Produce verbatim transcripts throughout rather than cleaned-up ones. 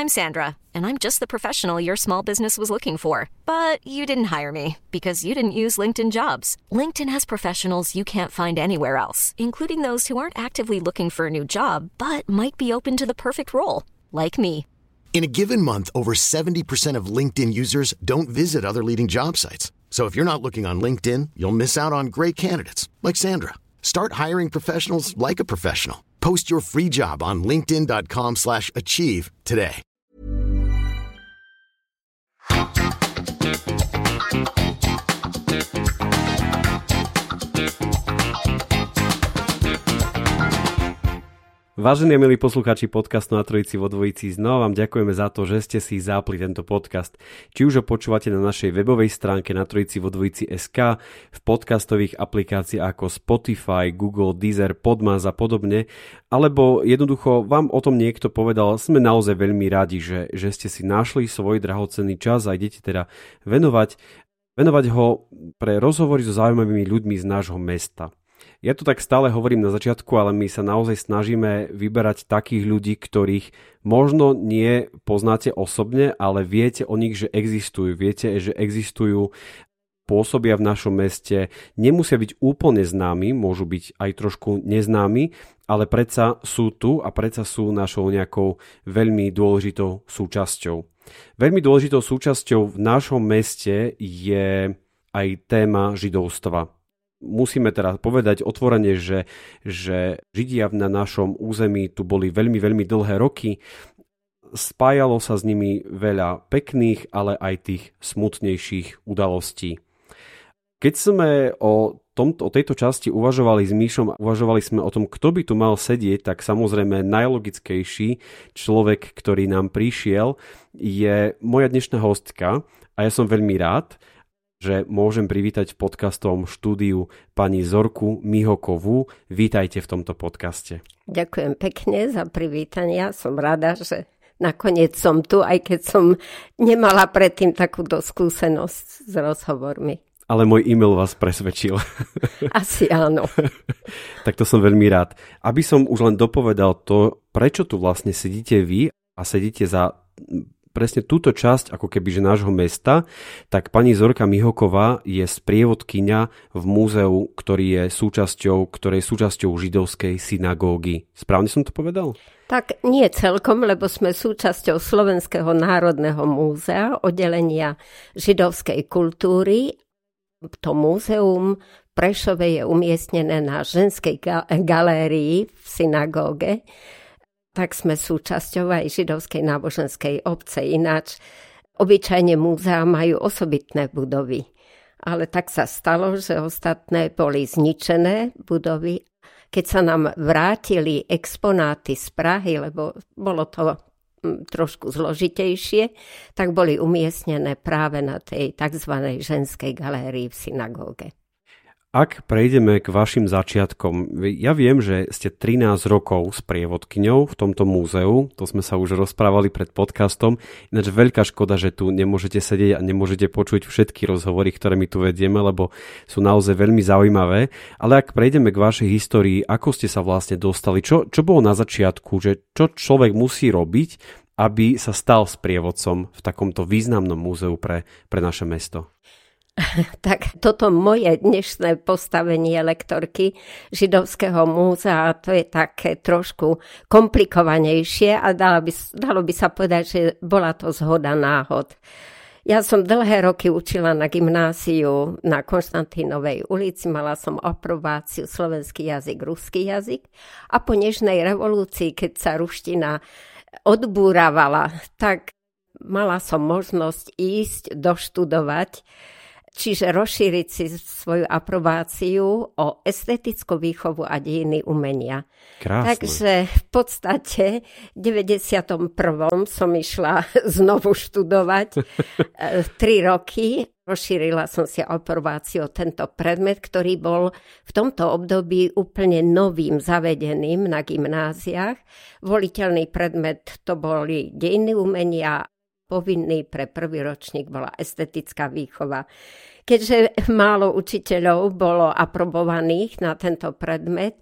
I'm Sandra, and I'm just the professional your small business was looking for. But you didn't hire me because you didn't use LinkedIn Jobs. LinkedIn has professionals you can't find anywhere else, including those who aren't actively looking for a new job, but might be open to the perfect role, like me. In a given month, over seventy percent of LinkedIn users don't visit other leading job sites. So if you're not looking on LinkedIn, you'll miss out on great candidates like Sandra. Start hiring professionals like a professional. Post your free job on linkedin.com slash achieve today. Vážení a milí poslucháči podcastu Na trojici vo dvojici, znova vám ďakujeme za to, že ste si zapli tento podcast. Či už ho počúvate na našej webovej stránke na trojici vo dvojici bodka es ká, v podcastových aplikáciách ako Spotify, Google, Deezer, Podmas a podobne, alebo jednoducho vám o tom niekto povedal, sme naozaj veľmi radi, že, že ste si našli svoj drahocenný čas a idete teda venovať, venovať ho pre rozhovory so zaujímavými ľuďmi z nášho mesta. Ja to tak stále hovorím na začiatku, ale my sa naozaj snažíme vyberať takých ľudí, ktorých možno nie poznáte osobne, ale viete o nich, že existujú. Viete, že existujú, pôsobia v našom meste, nemusia byť úplne známi, môžu byť aj trošku neznámi, ale predsa sú tu a predsa sú našou nejakou veľmi dôležitou súčasťou. Veľmi dôležitou súčasťou v našom meste je aj téma židovstva. Musíme teda povedať otvorene, že, že Židia na našom území tu boli veľmi, veľmi dlhé roky. Spájalo sa s nimi veľa pekných, ale aj tých smutnejších udalostí. Keď sme o, tomto, o tejto časti uvažovali s Míšom, uvažovali sme o tom, kto by tu mal sedieť, tak samozrejme najlogickejší človek, ktorý nám prišiel, je moja dnešná hostka a ja som veľmi rád, že môžem privítať v podcastovom štúdiu pani Zorku Mihokovú. Vítajte v tomto podcaste. Ďakujem pekne za privítanie. Som rada, že nakoniec som tu, aj keď som nemala predtým takúto skúsenosť s rozhovormi. Ale môj e-mail vás presvedčil. Asi áno. Tak to som veľmi rád. Aby som už len dopovedal to, prečo tu vlastne sedíte vy a sedíte za presne túto časť ako keby že nášho mesta, tak pani Zorka Mihoková je sprievodkyňa v múzeu, ktorý je súčasťou, ktorej súčasťou židovskej synagógy. Správne som to povedal? Tak nie celkom, lebo sme súčasťou Slovenského národného múzea, oddelenia židovskej kultúry. To múzeum v Prešove je umiestnené na ženskej galérii v synagóge. Tak sme súčasťou aj židovskej náboženskej obce. Ináč obyčajne múzea majú osobitné budovy. Ale tak sa stalo, že ostatné boli zničené budovy. Keď sa nám vrátili exponáty z Prahy, lebo bolo to trošku zložitejšie, tak boli umiestnené práve na tej tzv. Ženskej galérii v synagóge. Ak prejdeme k vašim začiatkom, ja viem, že ste trinásť rokov sprievodkyňou v tomto múzeu, to sme sa už rozprávali pred podcastom, ináč veľká škoda, že tu nemôžete sedieť a nemôžete počuť všetky rozhovory, ktoré my tu vedieme, lebo sú naozaj veľmi zaujímavé, ale ak prejdeme k vašej histórii, ako ste sa vlastne dostali, čo, čo bolo na začiatku, že čo človek musí robiť, aby sa stal sprievodcom v takomto významnom múzeu pre, pre naše mesto? Tak toto moje dnešné postavenie lektorky Židovského múzea, to je také trošku komplikovanejšie a dalo by, dalo by sa povedať, že bola to zhoda náhod. Ja som dlhé roky učila na gymnáziu na Konštantínovej ulici, mala som aprobáciu slovenský jazyk, ruský jazyk a po nežnej revolúcii, keď sa ruština odbúravala, tak mala som možnosť ísť doštudovať, čiže rozšíriť si svoju aprobáciu o estetickú výchovu a dejiny umenia. Krásne. Takže v podstate v deväťdesiatom prvom som išla znovu študovať tri roky. Rozšírila som si aprobáciu o tento predmet, ktorý bol v tomto období úplne novým, zavedeným na gymnáziách. Voliteľný predmet to boli dejiny umenia, povinný pre prvý ročník bola estetická výchova. Keďže málo učiteľov bolo aprobovaných na tento predmet,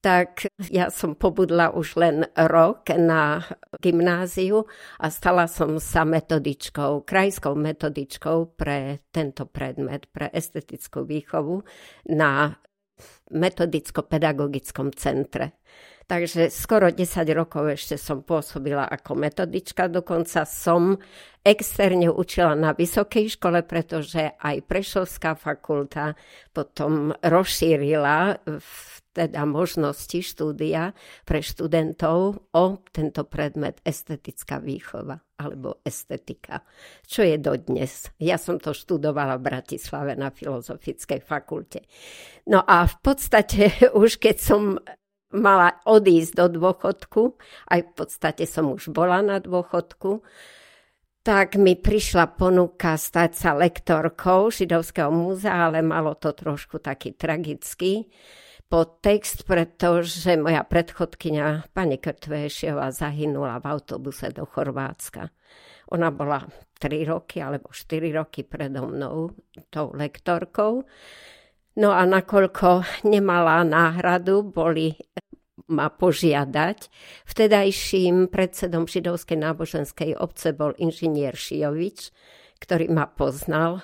tak ja som pobudla už len rok na gymnáziu a stala som sa metodičkou, krajskou metodičkou pre tento predmet, pre estetickú výchovu na metodicko-pedagogickom centre. Takže skoro desať rokov ešte som pôsobila ako metodička, dokonca som externe učila na vysokej škole, pretože aj Prešovská fakulta potom rozšírila teda možnosti štúdia pre študentov o tento predmet estetická výchova alebo estetika, čo je dodnes. Ja som to študovala v Bratislave na Filozofickej fakulte. No a v podstate už keď som mala odísť do dôchodku, aj v podstate som už bola na dôchodku, tak mi prišla ponuka stať sa lektorkou Židovského múzea, ale malo to trošku taký tragický podtext, pretože moja predchodkyňa pani Krtvešová zahynula v autobuse do Chorvátska. Ona bola tri roky alebo štyri roky predo mnou tou lektorkou. No a nakoľko nemala náhradu, boli ma požiadať. Vtedajším predsedom Židovskej náboženskej obce bol inžinier Šijovič, ktorý ma poznal.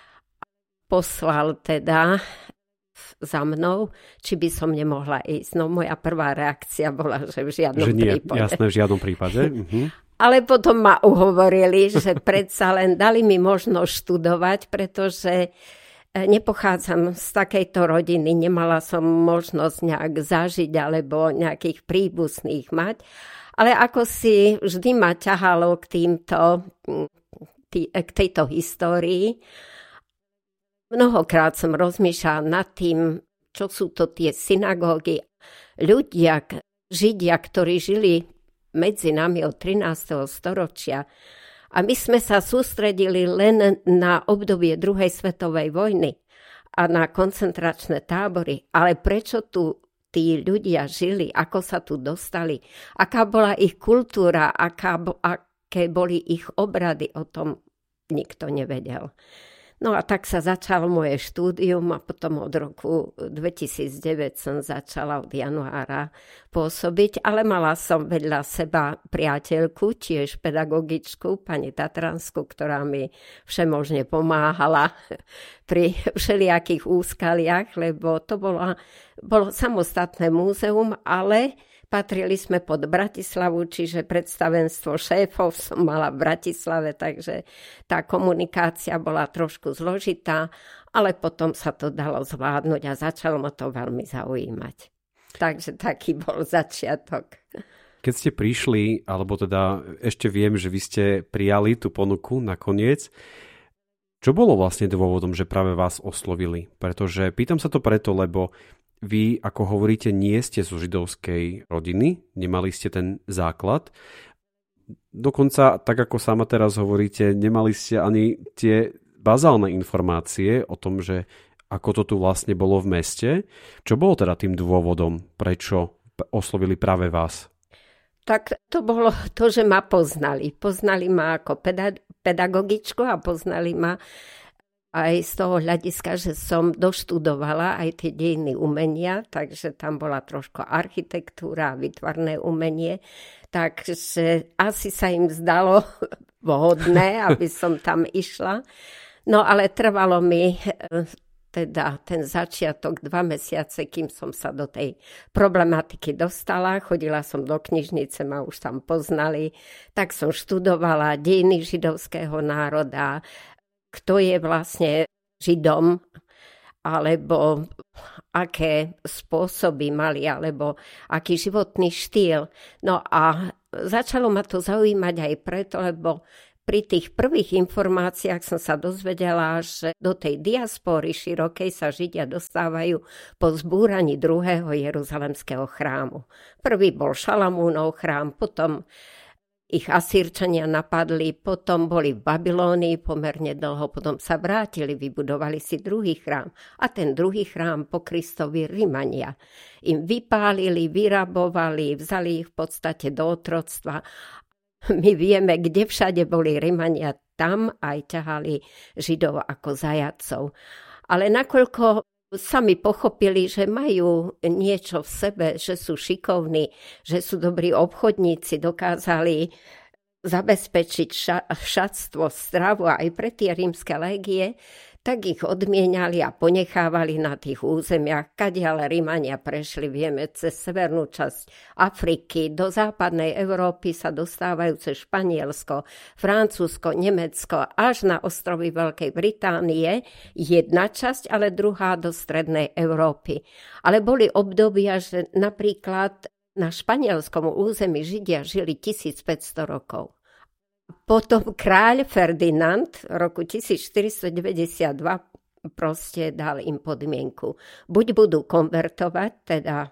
Poslal teda za mnou, či by som nemohla ísť. No moja prvá reakcia bola, že v žiadnom že nie, prípade. Jasné, v žiadnom prípade. Mhm. Ale potom ma uhovorili, že predsa len dali mi možnosť študovať, pretože nepochádzam z takejto rodiny, nemala som možnosť nejak zažiť alebo nejakých príbuzných mať, ale ako si vždy ma ťahalo k týmto, k tejto histórii. Mnohokrát som rozmýšľala nad tým, čo sú to tie synagógy. Ľudia, Židia, ktorí žili medzi nami od trinásteho storočia, a my sme sa sústredili len na obdobie druhej svetovej vojny a na koncentračné tábory. Ale prečo tu tí ľudia žili, ako sa tu dostali, aká bola ich kultúra, aká, aké boli ich obrady, o tom nikto nevedel. No a tak sa začalo moje štúdium a potom od roku dvetisícdeväť som začala od januára pôsobiť, ale mala som vedľa seba priateľku, tiež pedagogičku, pani Tatransku, ktorá mi všemožne pomáhala pri všelijakých úskaliach, lebo to bolo, bolo samostatné múzeum, ale patrili sme pod Bratislavu, čiže predstavenstvo šéfov som mala v Bratislave, takže tá komunikácia bola trošku zložitá, ale potom sa to dalo zvládnuť a začalo ma to veľmi zaujímať. Takže taký bol začiatok. Keď ste prišli, alebo teda ešte viem, že vy ste prijali tú ponuku nakoniec, čo bolo vlastne dôvodom, že práve vás oslovili? Pretože pýtam sa to preto, lebo vy, ako hovoríte, nie ste zo židovskej rodiny, nemali ste ten základ. Dokonca, tak ako sama teraz hovoríte, nemali ste ani tie bazálne informácie o tom, že ako to tu vlastne bolo v meste. Čo bolo teda tým dôvodom, prečo oslovili práve vás? Tak to bolo to, že ma poznali. Poznali ma ako peda- pedagogičku a poznali ma aj z toho hľadiska, že som doštudovala aj tie dejiny umenia, takže tam bola trošku architektúra a výtvarné umenie, takže asi sa im zdalo vhodné, aby som tam išla. No ale trvalo mi teda ten začiatok dva mesiace, kým som sa do tej problematiky dostala. Chodila som do knižnice, ma už tam poznali, tak som študovala dejiny židovského národa, kto je vlastne Židom, alebo aké spôsoby mali, alebo aký životný štýl. No a začalo ma to zaujímať aj preto, lebo pri tých prvých informáciách som sa dozvedela, že do tej diaspory širokej sa Židia dostávajú po zbúraní druhého Jeruzalemského chrámu. Prvý bol Šalamúnov chrám, potom ich Asýrčania napadli, potom boli v Babylónii pomerne dlho, potom sa vrátili, vybudovali si druhý chrám. A ten druhý chrám po Kristovi Rimania im vypálili, vyrabovali, vzali ich v podstate do otroctva. My vieme, kde všade boli Rimania, tam aj ťahali Židov ako zajatcov. Ale nakoľko sami pochopili, že majú niečo v sebe, že sú šikovní, že sú dobrí obchodníci, dokázali zabezpečiť ša- šatstvo, stravu aj pre tie rímske légie, tak ich odmieniali a ponechávali na tých územiach, kadiaľ Rímania prešli, vieme, cez severnú časť Afriky, do západnej Európy sa dostávajú cez Španielsko, Francúzsko, Nemecko, až na ostrovy Veľkej Británie, jedna časť, ale druhá do strednej Európy. Ale boli obdobia, že napríklad na španielskom území Židia žili tisícpäťsto rokov. Potom kráľ Ferdinand v roku tisícštyristodeväťdesiatdva proste dal im podmienku. Buď budú konvertovať, teda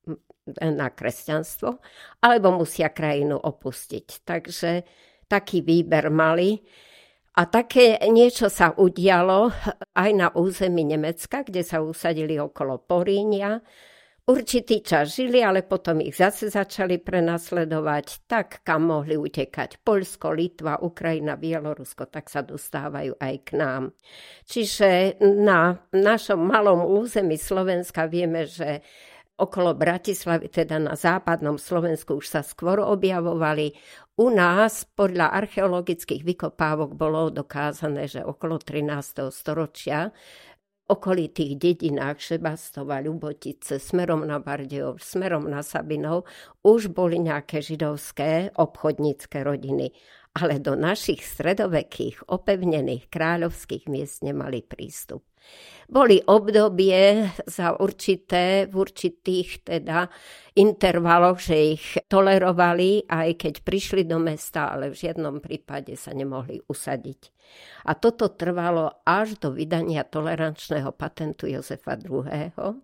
na kresťanstvo, alebo musia krajinu opustiť. Takže taký výber mali. A také niečo sa udialo aj na území Nemecka, kde sa usadili okolo Porínia. Určitý čas žili, ale potom ich zase začali prenasledovať, tak kam mohli utekať. Poľsko, Litva, Ukrajina, Bielorusko, tak sa dostávajú aj k nám. Čiže na našom malom území Slovenska vieme, že okolo Bratislavy, teda na západnom Slovensku už sa skôr objavovali. U nás podľa archeologických vykopávok bolo dokázané, že okolo trinásteho storočia okolitých dedinách Šebastova, Ľubotice, smerom na Bardejov, smerom na Sabinov už boli nejaké židovské obchodnícke rodiny, ale do našich stredovekých opevnených kráľovských miest nemali prístup. Boli obdobie za určité, v určitých teda intervaloch, že ich tolerovali, aj keď prišli do mesta, ale v žiadnom prípade sa nemohli usadiť. A toto trvalo až do vydania tolerančného patentu Jozefa druhého.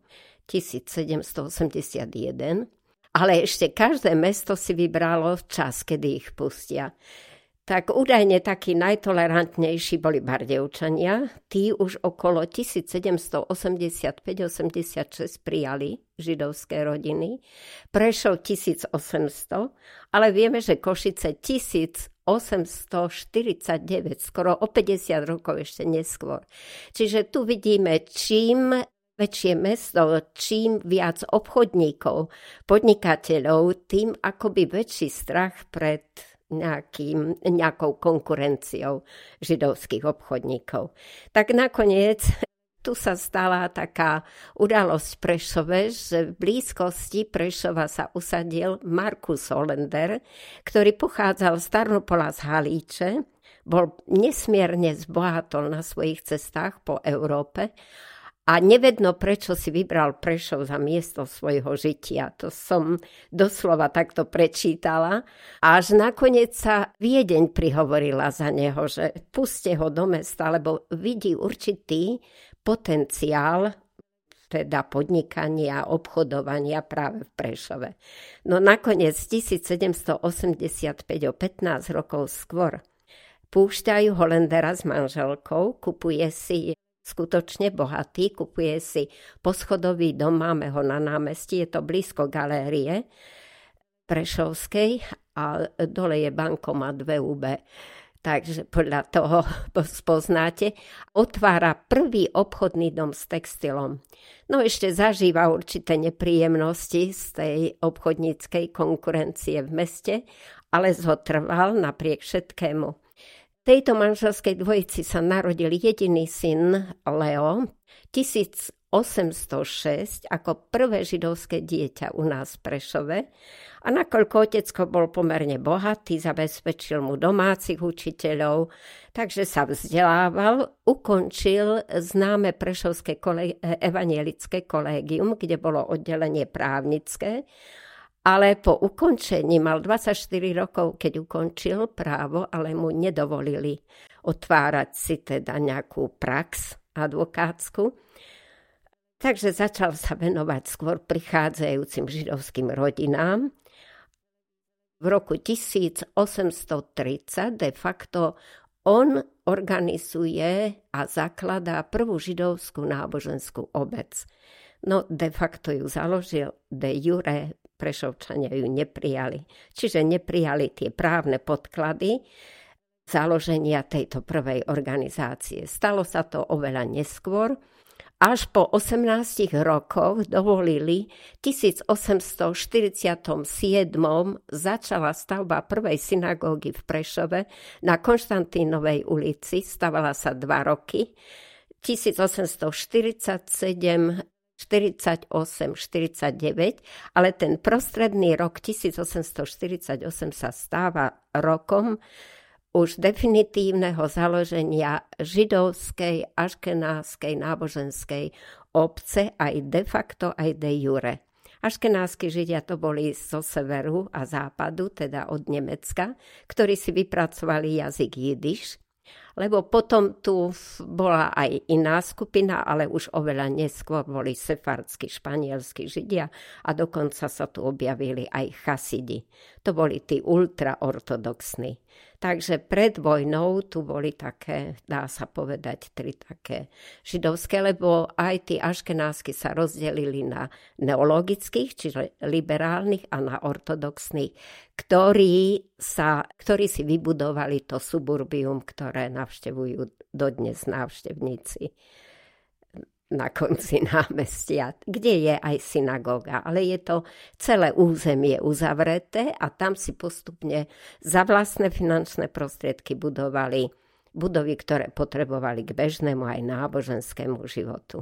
tisícsedemstoosemdesiatjeden. Ale ešte každé mesto si vybralo čas, kedy ich pustia. Tak údajne takí najtolerantnejší boli Bardejovčania. Tí už okolo tisícsedemstoosemdesiatpäť osemdesiatšesť prijali židovské rodiny. Prešov tisícosemsto, ale vieme, že Košice tisícosemstoštyridsaťdeväť, skoro o päťdesiat rokov ešte neskôr. Čiže tu vidíme, čím väčšie mesto, čím viac obchodníkov, podnikateľov, tým akoby väčší strach pred Nejakým, nejakou konkurenciou židovských obchodníkov. Tak nakoniec tu sa stala taká udalosť v Prešove, že v blízkosti Prešova sa usadil Markus Hollender, ktorý pochádzal z Tarnopola z Halíče, bol nesmierne zbohatol na svojich cestách po Európe a nevedno, prečo si vybral Prešov za miesto svojho žitia. To som doslova takto prečítala. Až nakoniec sa Viedeň prihovorila za neho, že puste ho do mesta, lebo vidí určitý potenciál teda podnikania, obchodovania práve v Prešove. No nakoniec tisícsedemstoosemdesiatpäť, o pätnásť rokov skôr, púšťajú Hollendera s manželkou, kupuje si skutočne bohatý, kupuje si poschodový dom, máme ho na námestí, je to blízko galérie Prešovskej a dole je bankomat vé ú bé. Takže podľa toho spoznáte, otvára prvý obchodný dom s textilom. No ešte zažíva určité nepríjemnosti z tej obchodníckej konkurencie v meste, ale zotrval napriek všetkému. Tejto manželskej dvojici sa narodil jediný syn Leo tisícosemstošesť ako prvé židovské dieťa u nás v Prešove. A nakoľko otecko bol pomerne bohatý, zabezpečil mu domácich učiteľov, takže sa vzdelával, ukončil známe prešovské kolé- evangelické kolégium, kde bolo oddelenie právnické. Ale po ukončení, mal dvadsaťštyri rokov, keď ukončil právo, ale mu nedovolili otvárať si teda nejakú prax advokátsku. Takže začal sa venovať skôr prichádzajúcim židovským rodinám. V roku tisícosemstotridsať de facto on organizuje a zakladá prvú židovskú náboženskú obec. No de facto ju založil, de jure Prešovčania ju neprijali. Čiže neprijali tie právne podklady založenia tejto prvej organizácie. Stalo sa to oveľa neskôr až po osemnástich rokoch dovolili, v tisícosemstoštyridsaťsedem začala stavba prvej synagógy v Prešove na Konštantínovej ulici. Stavala sa dva roky. tisícosemstoštyridsaťsedem, štyridsaťosem, štyridsaťdeväť, ale ten prostredný rok tisícosemstoštyridsaťosem sa stáva rokom už definitívneho založenia židovskej, aškenáskej náboženskej obce aj de facto, aj de jure. Aškenáski židia to boli zo severu a západu, teda od Nemecka, ktorí si vypracovali jazyk jidiš, lebo potom tu bola aj iná skupina, ale už oveľa neskôr boli sefardskí, španielskí židia a dokonca sa tu objavili aj chasidi. To boli tí ultraortodoxní. Takže pred vojnou tu boli také, dá sa povedať, tri také židovské, lebo aj tí aškenásky sa rozdelili na neologických, čiže liberálnych a na ortodoxných, ktorí, sa, ktorí si vybudovali to suburbium, ktoré navštevujú dodnes návštevníci na konci námestia, kde je aj synagóga, ale je to celé územie uzavreté a tam si postupne za vlastné finančné prostriedky budovali budovy, ktoré potrebovali k bežnému aj náboženskému životu.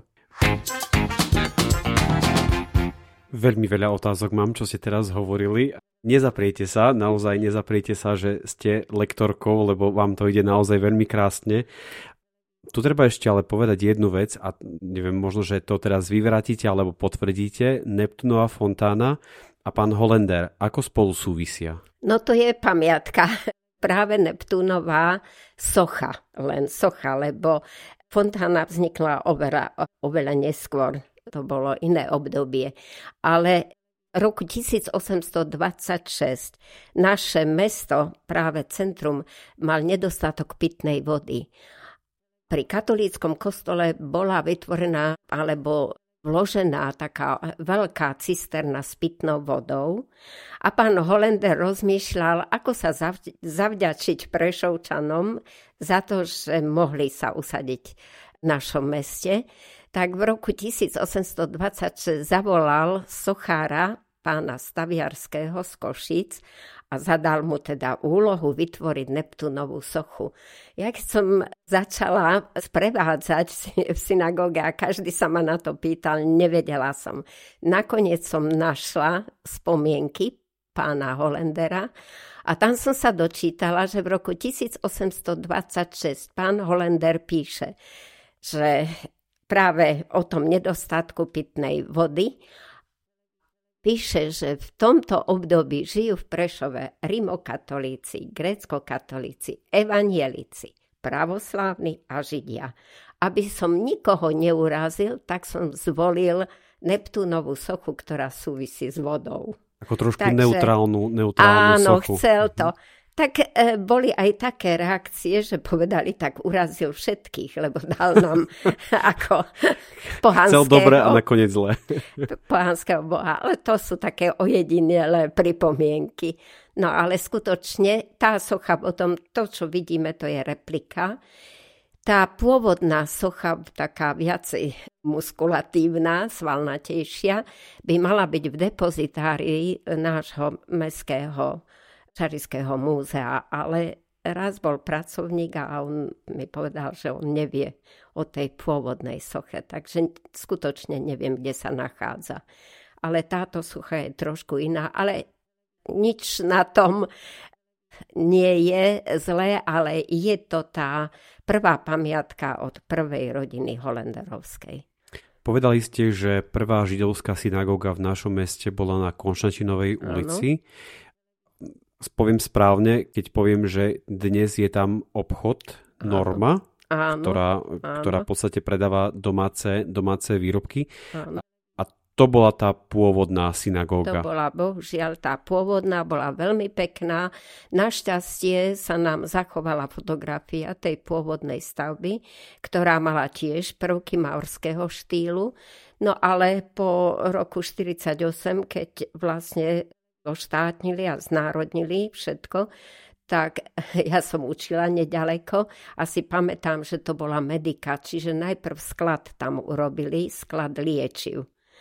Veľmi veľa otázok mám, čo ste teraz hovorili. Nezapriete sa, naozaj nezapriete sa, že ste lektorkou, lebo vám to ide naozaj veľmi krásne. Tu treba ešte ale povedať jednu vec a neviem, možno, že to teraz vyvratíte alebo potvrdíte. Neptunova fontána a pán Hollaender, ako spolu súvisia? No to je pamiatka. Práve Neptunová socha, len socha, lebo fontána vznikla oveľa, oveľa neskôr. To bolo iné obdobie. Ale roku tisícosemstodvadsaťšesť naše mesto, práve centrum, mal nedostatok pitnej vody. Pri katolíckom kostole bola vytvorená alebo vložená taká veľká cisterna s pitnou vodou a pán Hollaender rozmýšľal, ako sa zavďačiť Prešovčanom za to, že mohli sa usadiť v našom meste. Tak v roku tisícosemstodvadsaťšesť zavolal sochára pána Staviarského z Košíc a zadal mu teda úlohu vytvoriť Neptunovú sochu. Ja keď som začala sprevádzať v synagóge a každý sa ma na to pýtal, nevedela som. Nakoniec som našla spomienky pána Hollandera a tam som sa dočítala, že v roku tisícosemstodvadsaťšesť pán Hollander píše, že práve o tom nedostatku pitnej vody píše, že v tomto období žijú v Prešove rimokatolíci, gréckokatolíci, evanielici, pravoslávni a židia. Aby som nikoho neurazil, tak som zvolil Neptunovú sochu, ktorá súvisí s vodou. Ako trošku Takže, neutrálnu, neutrálnu áno, sochu. Áno, chcel to. Tak e, boli aj také reakcie, že povedali, tak urazil všetkých, lebo dal nám ako pohanského... Chcel dobre a nakoniec zle. Pohanského boha, ale to sú také ojedinelé pripomienky. No ale skutočne tá socha, potom to, čo vidíme, to je replika. Tá pôvodná socha, taká viacej muskulatívna, svalnatejšia, by mala byť v depozitárii nášho mestského Čarišského múzea, ale raz bol pracovník a on mi povedal, že on nevie o tej pôvodnej soche, takže skutočne neviem, kde sa nachádza. Ale táto socha je trošku iná, ale nič na tom nie je zlé, ale je to tá prvá pamiatka od prvej rodiny Hollanderovskej. Povedali ste, že prvá židovská synagóga v našom meste bola na Konštantínovej ulici. Áno. Poviem správne, keď poviem, že dnes je tam obchod Norma, áno, ktorá, áno. ktorá v podstate predáva domáce, domáce výrobky. Áno. A to bola tá pôvodná synagóga. To bola, bohužiaľ, tá pôvodná bola veľmi pekná. Našťastie sa nám zachovala fotografia tej pôvodnej stavby, ktorá mala tiež prvky maorského štýlu. No ale po roku štyridsaťosem, keď vlastne štátnili a znárodnili všetko, tak ja som učila nedaleko a si pamätám, že to bola medika, čiže najprv sklad tam urobili, sklad liečiv.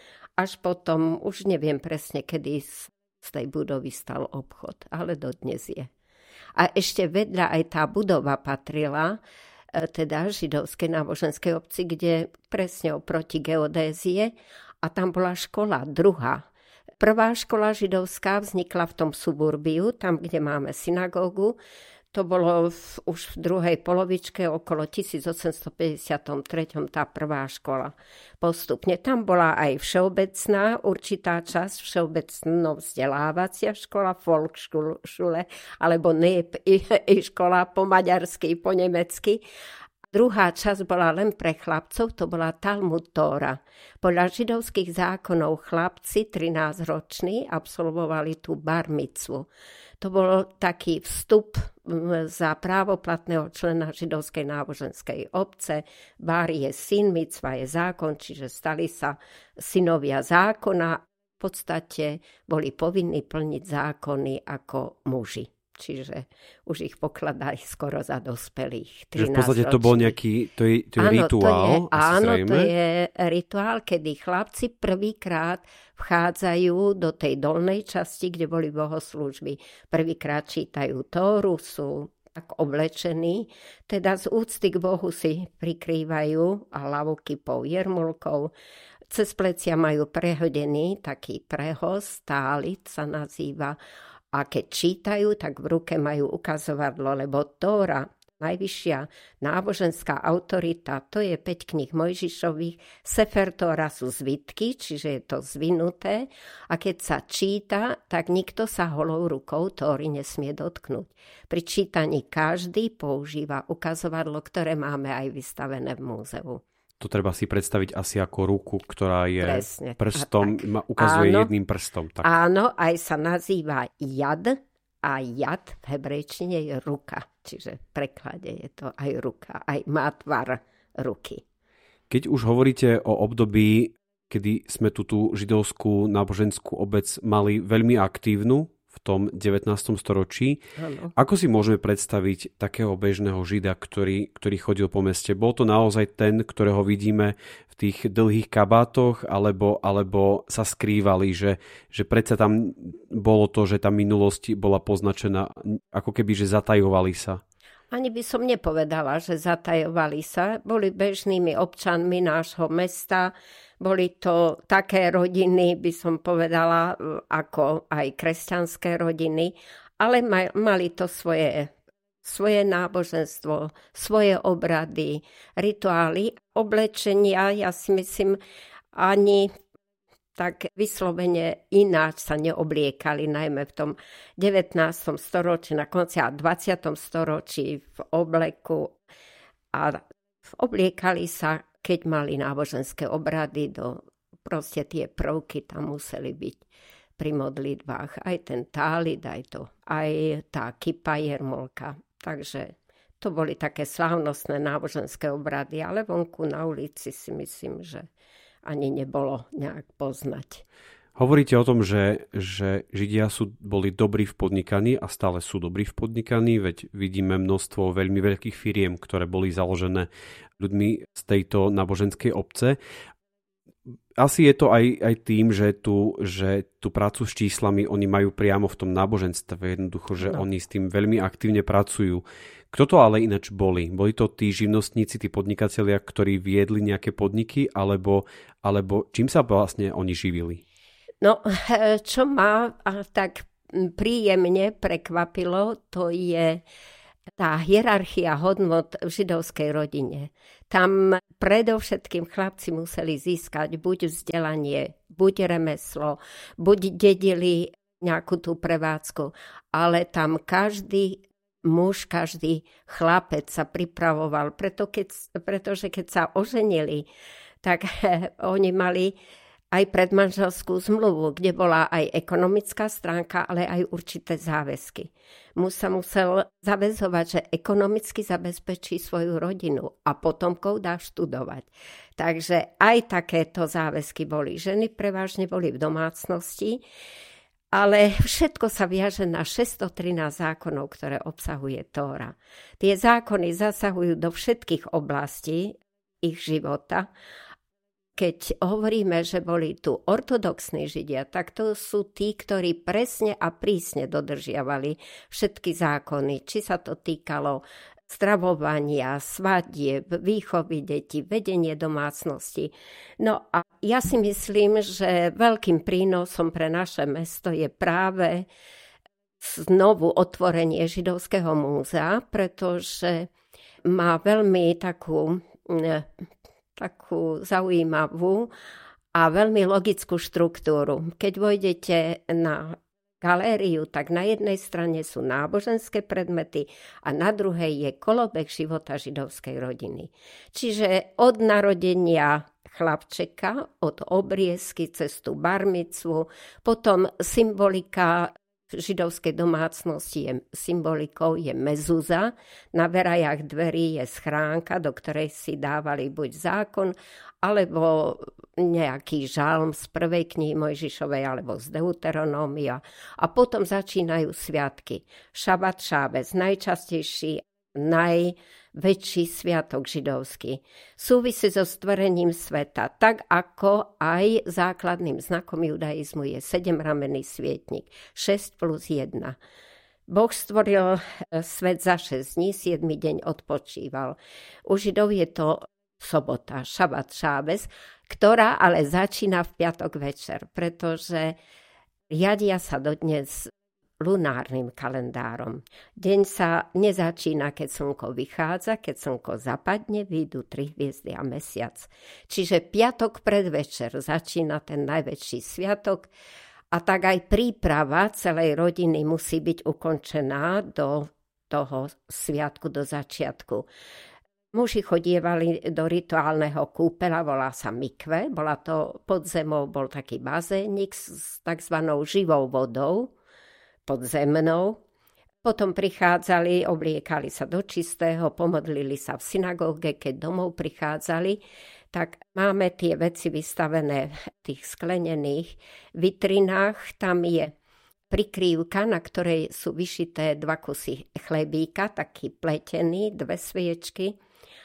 Až potom, už neviem presne, kedy z tej budovy stal obchod, ale dodnes je. A ešte vedľa aj tá budova patrila, teda židovskej náboženskej obci, kde presne oproti geodézie, a tam bola škola druhá. Prvá škola židovská vznikla v tom suburbiu, tam, kde máme synagógu. To bolo v, už v druhej polovičke, okolo tisícosemstopäťdesiattri, tá prvá škola. Postupne tam bola aj všeobecná, určitá časť, všeobecno vzdelávacia škola, Volksschule, alebo N E P, i, i škola po maďarsky, po nemecky. Druhá časť bola len pre chlapcov, to bola Talmud Tóra. Podľa židovských zákonov chlapci trinásťroční absolvovali tú bar micvu. To bol taký vstup za právoplatného člena židovskej náboženskej obce. Bar je syn, micva je zákon, čiže stali sa synovia zákona. V podstate boli povinní plniť zákony ako muži. Čiže už ich pokladali skoro za dospelých. Čiže v podstate to bol nejaký to je, to je áno, rituál? To je, áno, zrejme. To je rituál, kedy chlapci prvýkrát vchádzajú do tej dolnej časti, kde boli bohoslúžby. Prvýkrát čítajú Tóru, sú tak oblečení. Teda z úcty k Bohu si prikrývajú hlavu kypou jermulkou. Cez plecia majú prehodený taký prehoz, tálit sa nazýva. A keď čítajú, tak v ruke majú ukazovadlo, lebo Tóra, najvyššia náboženská autorita, to je päť kníh Mojžišových. Sefer Tóra sú zvitky, čiže je to zvinuté. A keď sa číta, tak nikto sa holou rukou Tóry nesmie dotknúť. Pri čítaní každý používa ukazovadlo, ktoré máme aj vystavené v múzeu. To treba si predstaviť asi ako ruku, ktorá je presne, prstom, ukazuje áno, jedným prstom. Tak. Áno, aj sa nazýva jad a jad v hebrejčine je ruka. Čiže v preklade je to aj ruka, aj má tvar ruky. Keď už hovoríte o období, kedy sme tu tú židovskú náboženskú obec mali veľmi aktívnu, v tom devätnástom storočí. Ano. Ako si môžeme predstaviť takého bežného žida, ktorý, ktorý chodil po meste? Bol to naozaj ten, ktorého vidíme v tých dlhých kabátoch, alebo, alebo sa skrývali, že, že predsa tam bolo to, že tá minulosť bola poznačená, ako keby, že zatajovali sa? Ani by som nepovedala, že zatajovali sa. Boli bežnými občanmi nášho mesta. Boli to také rodiny, by som povedala, ako aj kresťanské rodiny, ale mali to svoje, svoje náboženstvo, svoje obrady, rituály, oblečenia. Ja si myslím, ani tak vyslovene ináč sa neobliekali, najmä v tom devätnástom storočí, na konci a dvadsiatom storočí v obleku. A obliekali sa, keď mali náboženské obrady, do, proste tie prvky tam museli byť pri modlitbách. Aj ten tálit, aj to, aj tá kypa jermolka. Takže to boli také slávnostné náboženské obrady, ale vonku na ulici si myslím, že ani nebolo nejak poznať. Hovoríte o tom, že, že Židia sú, boli dobrí v podnikaní a stále sú dobrí v podnikaní, veď vidíme množstvo veľmi veľkých firiem, ktoré boli založené ľuďmi z tejto náboženskej obce. Asi je to aj, aj tým, že tú, že tú prácu s číslami oni majú priamo v tom náboženstve, jednoducho, že no. Oni s tým veľmi aktívne pracujú. Kto to ale ináč boli? Boli to tí živnostníci, tí podnikatelia, ktorí viedli nejaké podniky, alebo, alebo čím sa vlastne oni živili? No, čo ma tak príjemne prekvapilo, to je tá hierarchia hodnot v židovskej rodine. Tam predovšetkým chlapci museli získať buď vzdelanie, buď remeslo, buď dedili nejakú tú prevádzku, ale tam každý muž, každý chlapec sa pripravoval, preto keď, pretože keď sa oženili, tak oni mali aj predmanželskú zmluvu, kde bola aj ekonomická stránka, ale aj určité záväzky. Mu sa musel zaväzovať, že ekonomicky zabezpečí svoju rodinu a potomkov dá študovať. Takže aj takéto záväzky boli. Ženy prevažne boli v domácnosti Ale všetko sa viaže na šesťstotrinásť zákonov, ktoré obsahuje Tóra. Tie zákony zasahujú do všetkých oblastí ich života. Keď hovoríme, že boli tu ortodoxní Židia, tak to sú tí, ktorí presne a prísne dodržiavali všetky zákony. Či sa to týkalo stravovania, svadieb, výchovy detí, vedenie domácnosti. No a ja si myslím, že veľkým prínosom pre naše mesto je práve znovu otvorenie Židovského múzea, pretože má veľmi takú... takú zaujímavú a veľmi logickú štruktúru. Keď vojdete na galériu, tak na jednej strane sú náboženské predmety a na druhej je kolobeh života židovskej rodiny. Čiže od narodenia chlapčeka, od obriezky cez tú barmicu, potom symbolika židovskej domácnosti je symbolikou, je mezúza. Na verajách dverí je schránka, do ktorej si dávali buď zákon, alebo nejaký žalm z prvej knihy Mojžišovej, alebo z Deuteronómia. A potom začínajú sviatky. Šabat šábec, najčastejší, najväčší sviatok židovský. Súvisí so stvorením sveta, tak ako aj základným znakom judaizmu je sedemramenný svietnik, šesť plus jeden. Boh stvoril svet za šesť dní, siedmy deň odpočíval. U Židov je to sobota, šabat šábec, ktorá ale začína v piatok večer, pretože riadia sa dodnes lunárnym kalendárom. Deň sa nezačína, keď slnko vychádza, keď slnko zapadne, vyjdú tri hviezdy a mesiac. Čiže piatok predvečer začína ten najväčší sviatok a tak aj príprava celej rodiny musí byť ukončená do toho sviatku, do začiatku. Muži chodievali do rituálneho kúpeľa, volá sa mikve, bola to pod zemou, bol taký bazénik s takzvanou živou vodou, podzemnou. Potom prichádzali, obliekali sa do čistého, pomodlili sa v synagóge, keď domov prichádzali, tak máme tie veci vystavené v tých sklenených vitrinách. Tam je prikrývka, na ktorej sú vyšité dva kusy chlebíka, taký pletený, dve sviečky.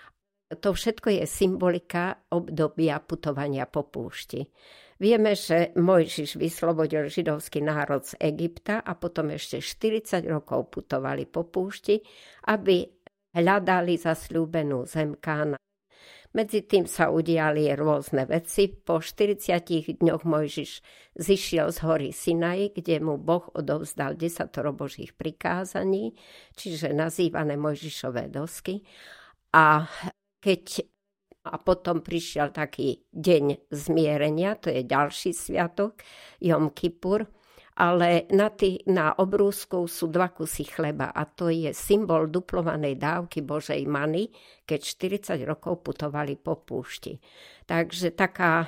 To všetko je symbolika obdobia putovania po púšti. Vieme, že Mojžiš vyslobodil židovský národ z Egypta a potom ešte štyridsať rokov putovali po púšti, aby hľadali zasľúbenú zem Kána. Medzi tým sa udiali rôzne veci. Po štyridsiatich dňoch Mojžiš zišiel z hory Sinaj, kde mu Boh odovzdal desatoro Božích prikázaní, čiže nazývané Mojžišové dosky. A keď A potom prišiel taký deň zmierenia, to je ďalší sviatok, Jom Kippur, ale na, tý, na obrúsku sú dva kusy chleba a to je symbol duplovanej dávky Božej many, keď štyridsať rokov putovali po púšti. Takže taká,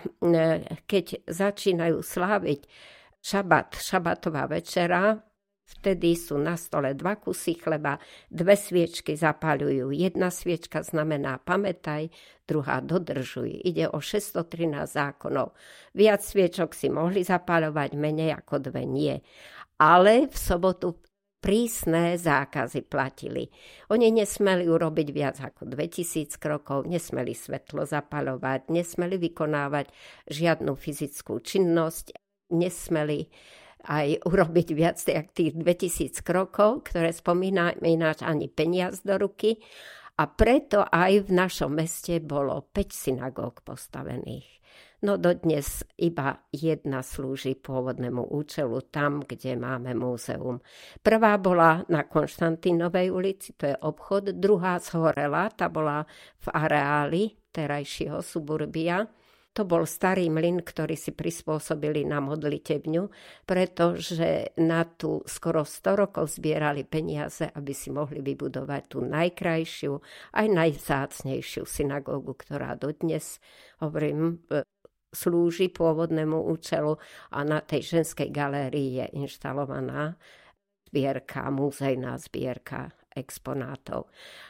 keď začínajú sláviť šabat, šabatová večera, vtedy sú na stole dva kusy chleba, dve sviečky zapáľujú. Jedna sviečka znamená pamätaj, druhá dodržuj. Ide o šesťstotrinásť zákonov. Viac sviečok si mohli zapáľovať, menej ako dve nie. Ale v sobotu prísne zákazy platili. Oni nesmeli urobiť viac ako dvetisíc krokov, nesmeli svetlo zapáľovať, nesmeli vykonávať žiadnu fyzickú činnosť, nesmeli aj urobiť viac tých dvetisíc krokov, ktoré spomíname ináč ani peniaz do ruky. A preto aj v našom meste bolo päť synagóg postavených. No dodnes iba jedna slúži pôvodnému účelu tam, kde máme múzeum. Prvá bola na Konštantínovej ulici, to je obchod, druhá zhorela, tá bola v areáli terajšieho suburbia. To bol starý mlyn, ktorý si prispôsobili na modlitebňu, pretože na tú skoro sto rokov zbierali peniaze, aby si mohli vybudovať tú najkrajšiu, aj najvzácnejšiu synagógu, ktorá dodnes, hovorím, slúži pôvodnému účelu a na tej ženskej galérii je inštalovaná zbierka, múzejná zbierka exponátov.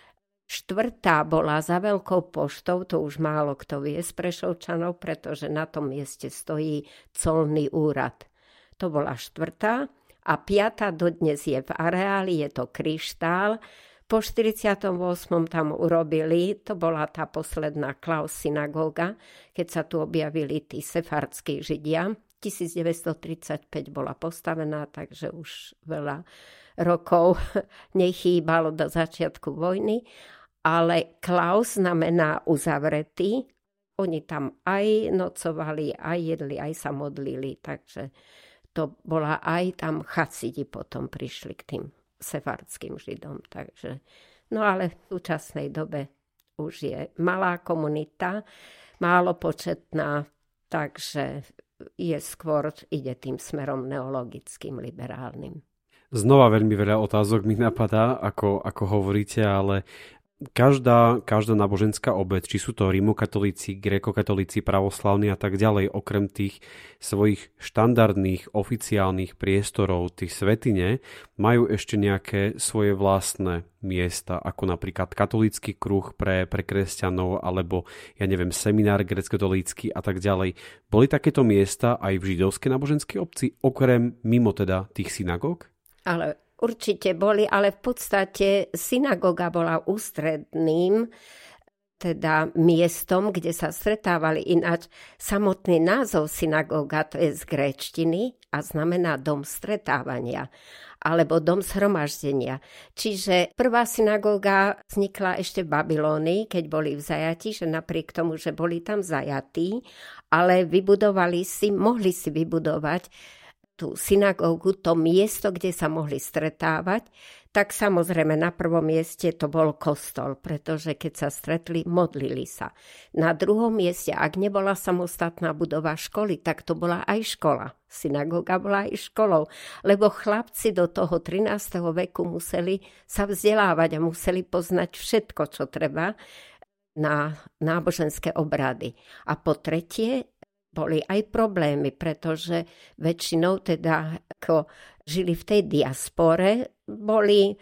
Štvrtá bola za Veľkou poštou, to už málo kto vie z Prešovčanov, pretože na tom mieste stojí colný úrad. To bola štvrtá. A piata dodnes je v areáli, je to kryštál. Po štyridsiatom ôsmom tam urobili, to bola tá posledná Klaus synagóga, keď sa tu objavili tí sefardskí Židia. tisícdeväťstotridsaťpäť bola postavená, takže už veľa rokov nechýbalo do začiatku vojny. Ale Klaus znamená uzavretý. Oni tam aj nocovali, aj jedli, aj sa modlili. Takže to bola aj tam chasidi potom prišli k tým sefardským Židom. Takže, no ale v súčasnej dobe už je malá komunita, málo početná, takže je skôr, ide tým smerom neologickým, liberálnym. Znova veľmi veľa otázok mi napadá, ako, ako hovoríte, ale Každá, každá náboženská obec, či sú to rimokatolíci, grékokatolíci, pravoslavní a tak ďalej, okrem tých svojich štandardných oficiálnych priestorov, tých svätyne, majú ešte nejaké svoje vlastné miesta, ako napríklad katolícky kruh pre, pre kresťanov, alebo, ja neviem, seminár gréckokatolícky a tak ďalej. Boli takéto miesta aj v židovskej náboženskej obci, okrem mimo teda tých synagóg? Ale určite boli, ale v podstate synagoga bola ústredným teda miestom, kde sa stretávali. Ináč samotný názov synagóga, to je z gréčtiny a znamená dom stretávania alebo dom zhromaždenia. Čiže prvá synagóga vznikla ešte v Babylónii, keď boli v zajatí, že napriek tomu, že boli tam zajatí, ale vybudovali si, mohli si vybudovať tú synagógu, to miesto, kde sa mohli stretávať, tak samozrejme na prvom mieste to bol kostol, pretože keď sa stretli, modlili sa. Na druhom mieste, ak nebola samostatná budova školy, tak to bola aj škola. Synagóga bola aj školou, lebo chlapci do toho trinásteho veku museli sa vzdelávať a museli poznať všetko, čo treba na náboženské obrady. A po tretie, boli aj problémy, pretože väčšinou teda ako žili v tej diaspore, boli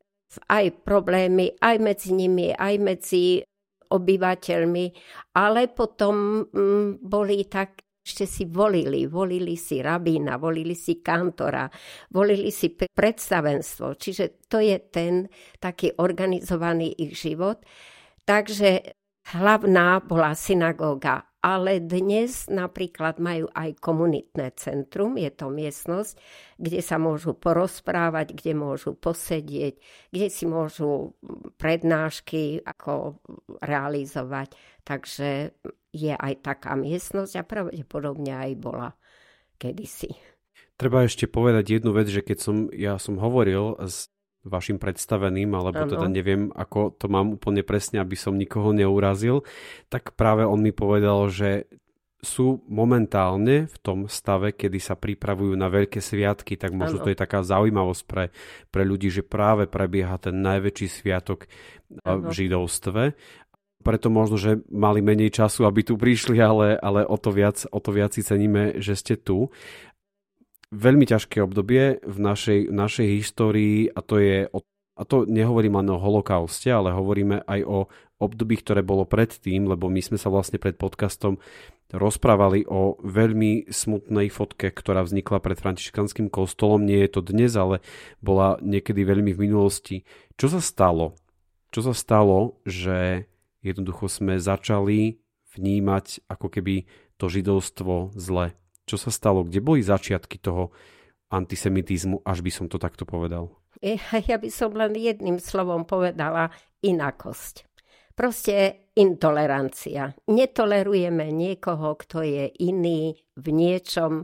aj problémy aj medzi nimi, aj medzi obyvateľmi, ale potom mm, boli tak, ešte si volili, volili si rabína, volili si kantora, volili si predstavenstvo, čiže to je ten taký organizovaný ich život. Takže hlavná bola synagóga. Ale dnes napríklad majú aj komunitné centrum, je to miestnosť, kde sa môžu porozprávať, kde môžu posedieť, kde si môžu prednášky ako realizovať. Takže je aj taká miestnosť a pravdepodobne aj bola kedysi. Treba ešte povedať jednu vec, že keď som, ja som hovoril s vašim predstaveným, alebo ano. Teda neviem, ako to mám úplne presne, aby som nikoho neurazil, tak práve on mi povedal, že sú momentálne v tom stave, kedy sa pripravujú na veľké sviatky, tak možno ano. To je taká zaujímavosť pre, pre ľudí, že práve prebieha ten najväčší sviatok ano. V židovstve. Preto možno, že mali menej času, aby tu prišli, ale, ale o to viac, o to viac si ceníme, že ste tu. Veľmi ťažké obdobie v našej, našej histórii a to je, a to nehovorím len o holokauste, ale hovoríme aj o období, ktoré bolo predtým, lebo my sme sa vlastne pred podcastom rozprávali o veľmi smutnej fotke, ktorá vznikla pred františkanským kostolom. Nie je to dnes, ale bola niekedy veľmi v minulosti. Čo sa stalo? Čo sa stalo, že jednoducho sme začali vnímať ako keby to židovstvo zle? Čo sa stalo? Kde boli začiatky toho antisemitizmu, až by som to takto povedal? Ja by som len jedným slovom povedala inakosť. Proste intolerancia. Netolerujeme niekoho, kto je iný v niečom.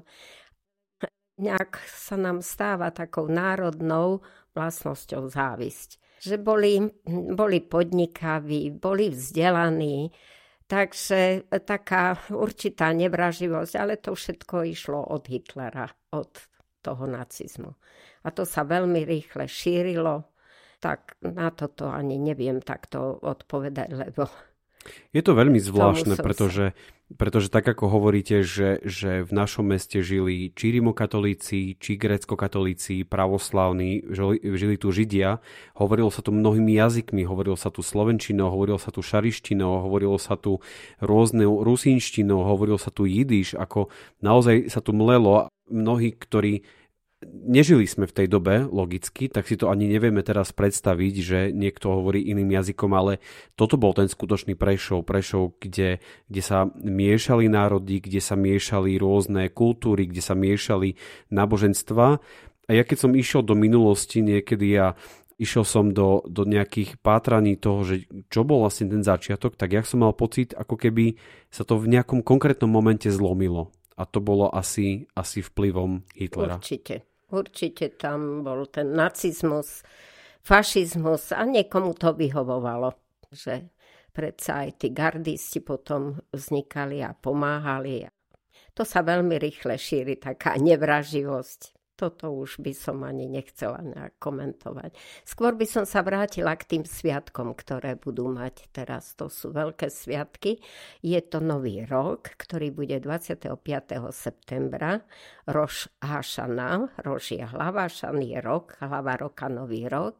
Nejak sa nám stáva takou národnou vlastnosťou závisť. Že boli, boli podnikaví, boli vzdelaní, takže taká určitá nevraživosť, ale to všetko išlo od Hitlera, od toho nacizmu. A to sa veľmi rýchle šírilo, tak na toto ani neviem takto odpovedať, lebo... Je to veľmi zvláštne, pretože, pretože tak ako hovoríte, že, že v našom meste žili či rimokatolíci, či grécko-katolíci, pravoslávni, žili, žili tu Židia, hovorilo sa tu mnohými jazykmi, hovorilo sa tu slovenčinou, hovorilo sa tu šarištinou, hovorilo sa tu rôznou rusínštinou, hovorilo sa tu jidiš, ako naozaj sa tu mlelo. Mnohí, ktorí nežili sme v tej dobe logicky, tak si to ani nevieme teraz predstaviť, že niekto hovorí iným jazykom, ale toto bol ten skutočný Prešov, Prešov, kde, kde sa miešali národy, kde sa miešali rôzne kultúry, kde sa miešali náboženstva. A ja keď som išiel do minulosti niekedy a išiel som do, do nejakých pátraní toho, že čo bol vlastne ten začiatok, tak ja som mal pocit, ako keby sa to v nejakom konkrétnom momente zlomilo. A to bolo asi, asi vplyvom Hitlera. Určite. Určite tam bol ten nacizmus, fašizmus a niekomu to vyhovovalo, že predsa aj tí gardisti potom vznikali a pomáhali. To sa veľmi rýchle šíri, taká nevraživosť. Toto už by som ani nechcela nejak komentovať. Skôr by som sa vrátila k tým sviatkom, ktoré budú mať teraz. To sú veľké sviatky. Je to Nový rok, ktorý bude dvadsiateho piateho septembra. Roš Hašana, Roš je hlava, Šan je rok, hlava roka Nový rok.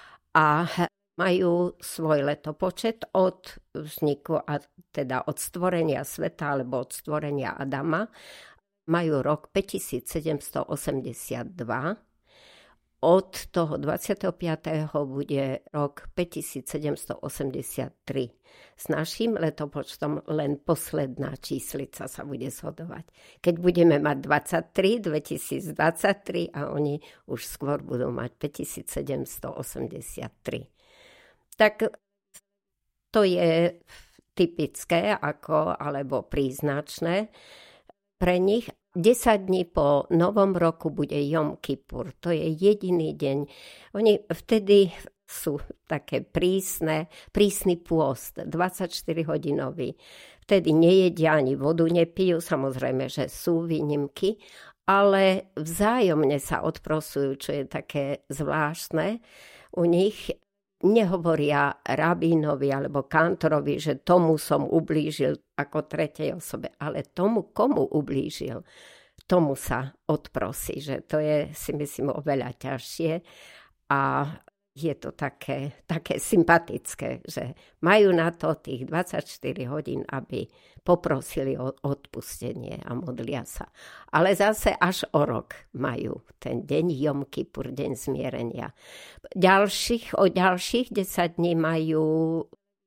A majú svoj letopočet od vzniku, a teda od stvorenia sveta alebo od stvorenia Adama. Majú rok päťtisícsedemstoosemdesiatdva. Od toho dvadsiateho piateho bude rok päťtisícsedemstoosemdesiattri. S naším letopočtom len posledná číslica sa bude zhodovať. Keď budeme mať dvadsaťtri, dvetisícdvadsaťtri a oni už skôr budú mať päťtisícsedemstoosemdesiattri. Tak to je typické ako, alebo príznačné pre nich. desať dní po Novom roku bude Jom Kippur. To je jediný deň. Oni vtedy sú také prísne, prísny pôst, dvadsaťštyri hodinový. Vtedy nejedia ani vodu, nepijú, samozrejme, že sú výnimky, ale vzájomne sa odprosujú, čo je také zvláštne. U nich nehovoria rabínovi alebo kantorovi, že tomu som ublížil ako tretej osobe, ale tomu, komu ublížil, tomu sa odprosí, že to je, si myslím, oveľa ťažšie a je to také, také sympatické, že majú na to tých dvadsaťštyri hodín, aby poprosili o odpustenie a modlia sa. Ale zase až o rok majú ten deň Jom Kippur, deň zmierenia. Ďalších, o ďalších desať dní majú,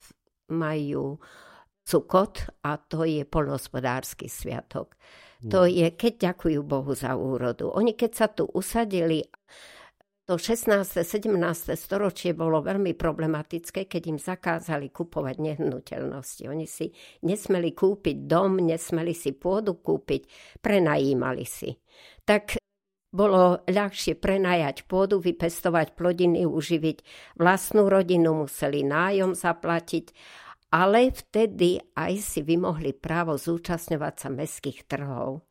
majú Sukot a to je poľnohospodársky sviatok. Mm. To je, keď ďakujú Bohu za úrodu. Oni keď sa tu usadili, to šestnáste sedemnáste storočie bolo veľmi problematické, keď im zakázali kupovať nehnuteľnosti. Oni si nesmeli kúpiť dom, nesmeli si pôdu kúpiť, prenajímali si. Tak bolo ľahšie prenajať pôdu, vypestovať plodiny, uživiť vlastnú rodinu, museli nájom zaplatiť, ale vtedy aj si vymohli právo zúčastňovať sa mestských trhov.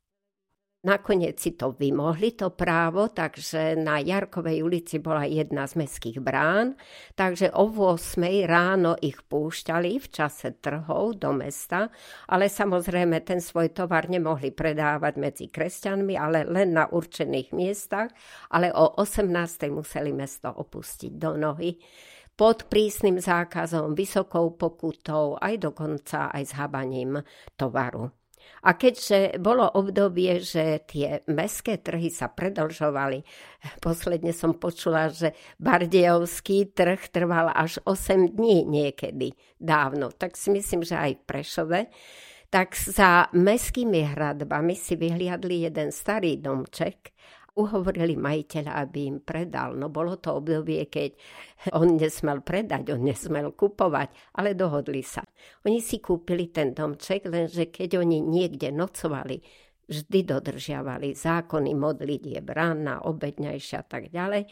Nakoniec si to vymohli, to právo, takže na Jarkovej ulici bola jedna z mestských brán, takže o ôsmej ráno ich púšťali v čase trhov do mesta, ale samozrejme ten svoj tovar nemohli predávať medzi kresťanmi, ale len na určených miestach, ale o osemnástej museli mesto opustiť do nohy pod prísnym zákazom, vysokou pokutou, aj dokonca aj zhabaním tovaru. A keďže bolo obdobie, že tie mestské trhy sa predĺžovali, posledne som počula, že Bardejovský trh trval až osem dní niekedy dávno, tak si myslím, že aj v Prešove, tak za mestskými hradbami si vyhliadli jeden starý domček, uhovorili majiteľa, aby im predal. No bolo to obdobie, keď on nesmel predať, on nesmel kupovať, ale dohodli sa. Oni si kúpili ten domček, lenže keď oni niekde nocovali, vždy dodržiavali zákony modlitieb, rána, obedňajšia a tak ďalej.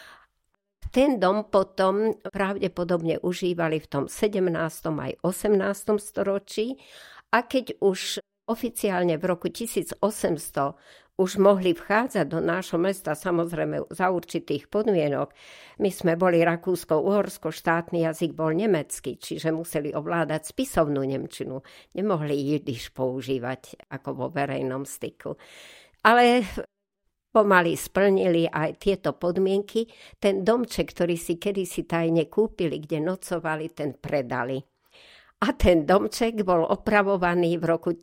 Ten dom potom pravdepodobne užívali v tom sedemnástom aj osemnástom storočí a keď už oficiálne v roku tisícosemsto už mohli vchádzať do nášho mesta, samozrejme za určitých podmienok. My sme boli Rakúsko-Uhorsko, štátny jazyk bol nemecký, čiže museli ovládať spisovnú nemčinu. Nemohli jidiš používať ako vo verejnom styku. Ale pomaly splnili aj tieto podmienky. Ten domček, ktorý si kedysi tajne kúpili, kde nocovali, ten predali. A ten domček bol opravovaný v roku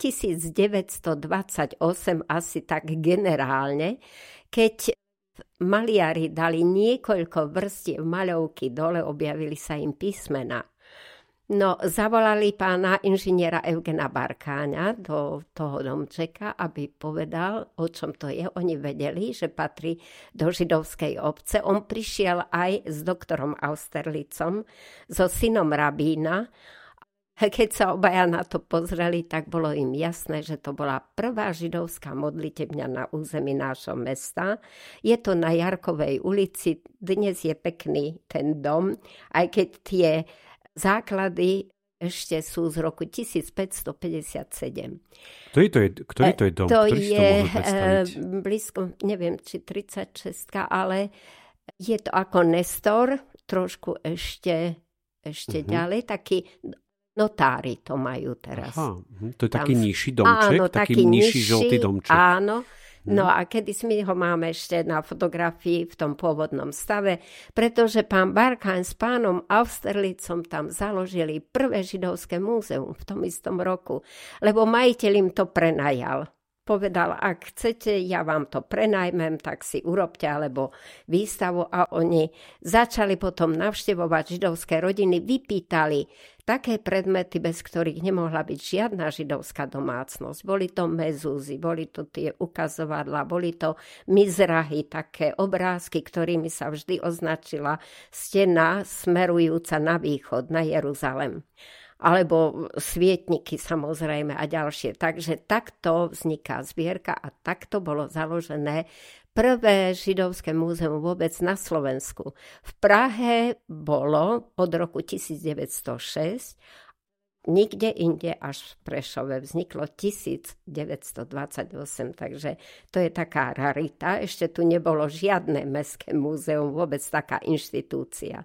devätnásťstodvadsaťosem asi tak generálne, keď maliari dali niekoľko vrstiev maľovky dole, objavili sa im písmena. No, zavolali pána inžiniera Eugena Barkáňa do toho domčeka, aby povedal, o čom to je. Oni vedeli, že patrí do židovskej obce. On prišiel aj s doktorom Austerlitzom, so synom rabína. Keď sa obaja na to pozreli, tak bolo im jasné, že to bola prvá židovská modlitebňa na území nášho mesta. Je to na Jarkovej ulici, dnes je pekný ten dom, aj keď tie základy ešte sú z roku tisícpäťstopäťdesiatsedem. Ktorý to je, ktorý to je dom? To ktorý je to predstaviť? Blízko, neviem, či tridsaťšesť, ale je to ako Nestor, trošku ešte, ešte uh-huh. ďalej, taký... Notári to majú teraz. Aha, to je taký nižší domček, áno, taký, taký nižší žltý domček. Áno, no a kedy my ho máme ešte na fotografii v tom pôvodnom stave, pretože pán Barkáň s pánom Austerlitzom tam založili prvé židovské múzeum v tom istom roku, lebo majiteľ im to prenajal. Povedal, ak chcete, ja vám to prenajmem, tak si urobte alebo výstavu. A oni začali potom navštevovať židovské rodiny, vypýtali také predmety, bez ktorých nemohla byť žiadna židovská domácnosť. Boli to mezúzy, boli to tie ukazovadlá, boli to mizrahy, také obrázky, ktorými sa vždy označila stena smerujúca na východ, na Jeruzalem. Alebo svietniky samozrejme a ďalšie. Takže takto vzniká zbierka a takto bolo založené prvé židovské múzeum vôbec na Slovensku. V Prahe bolo od roku devätnásťstošesť, nikde inde až v Prešove vzniklo devätnásťstodvadsaťosem, takže to je taká rarita. Ešte tu nebolo žiadne mestské múzeum, vôbec taká inštitúcia.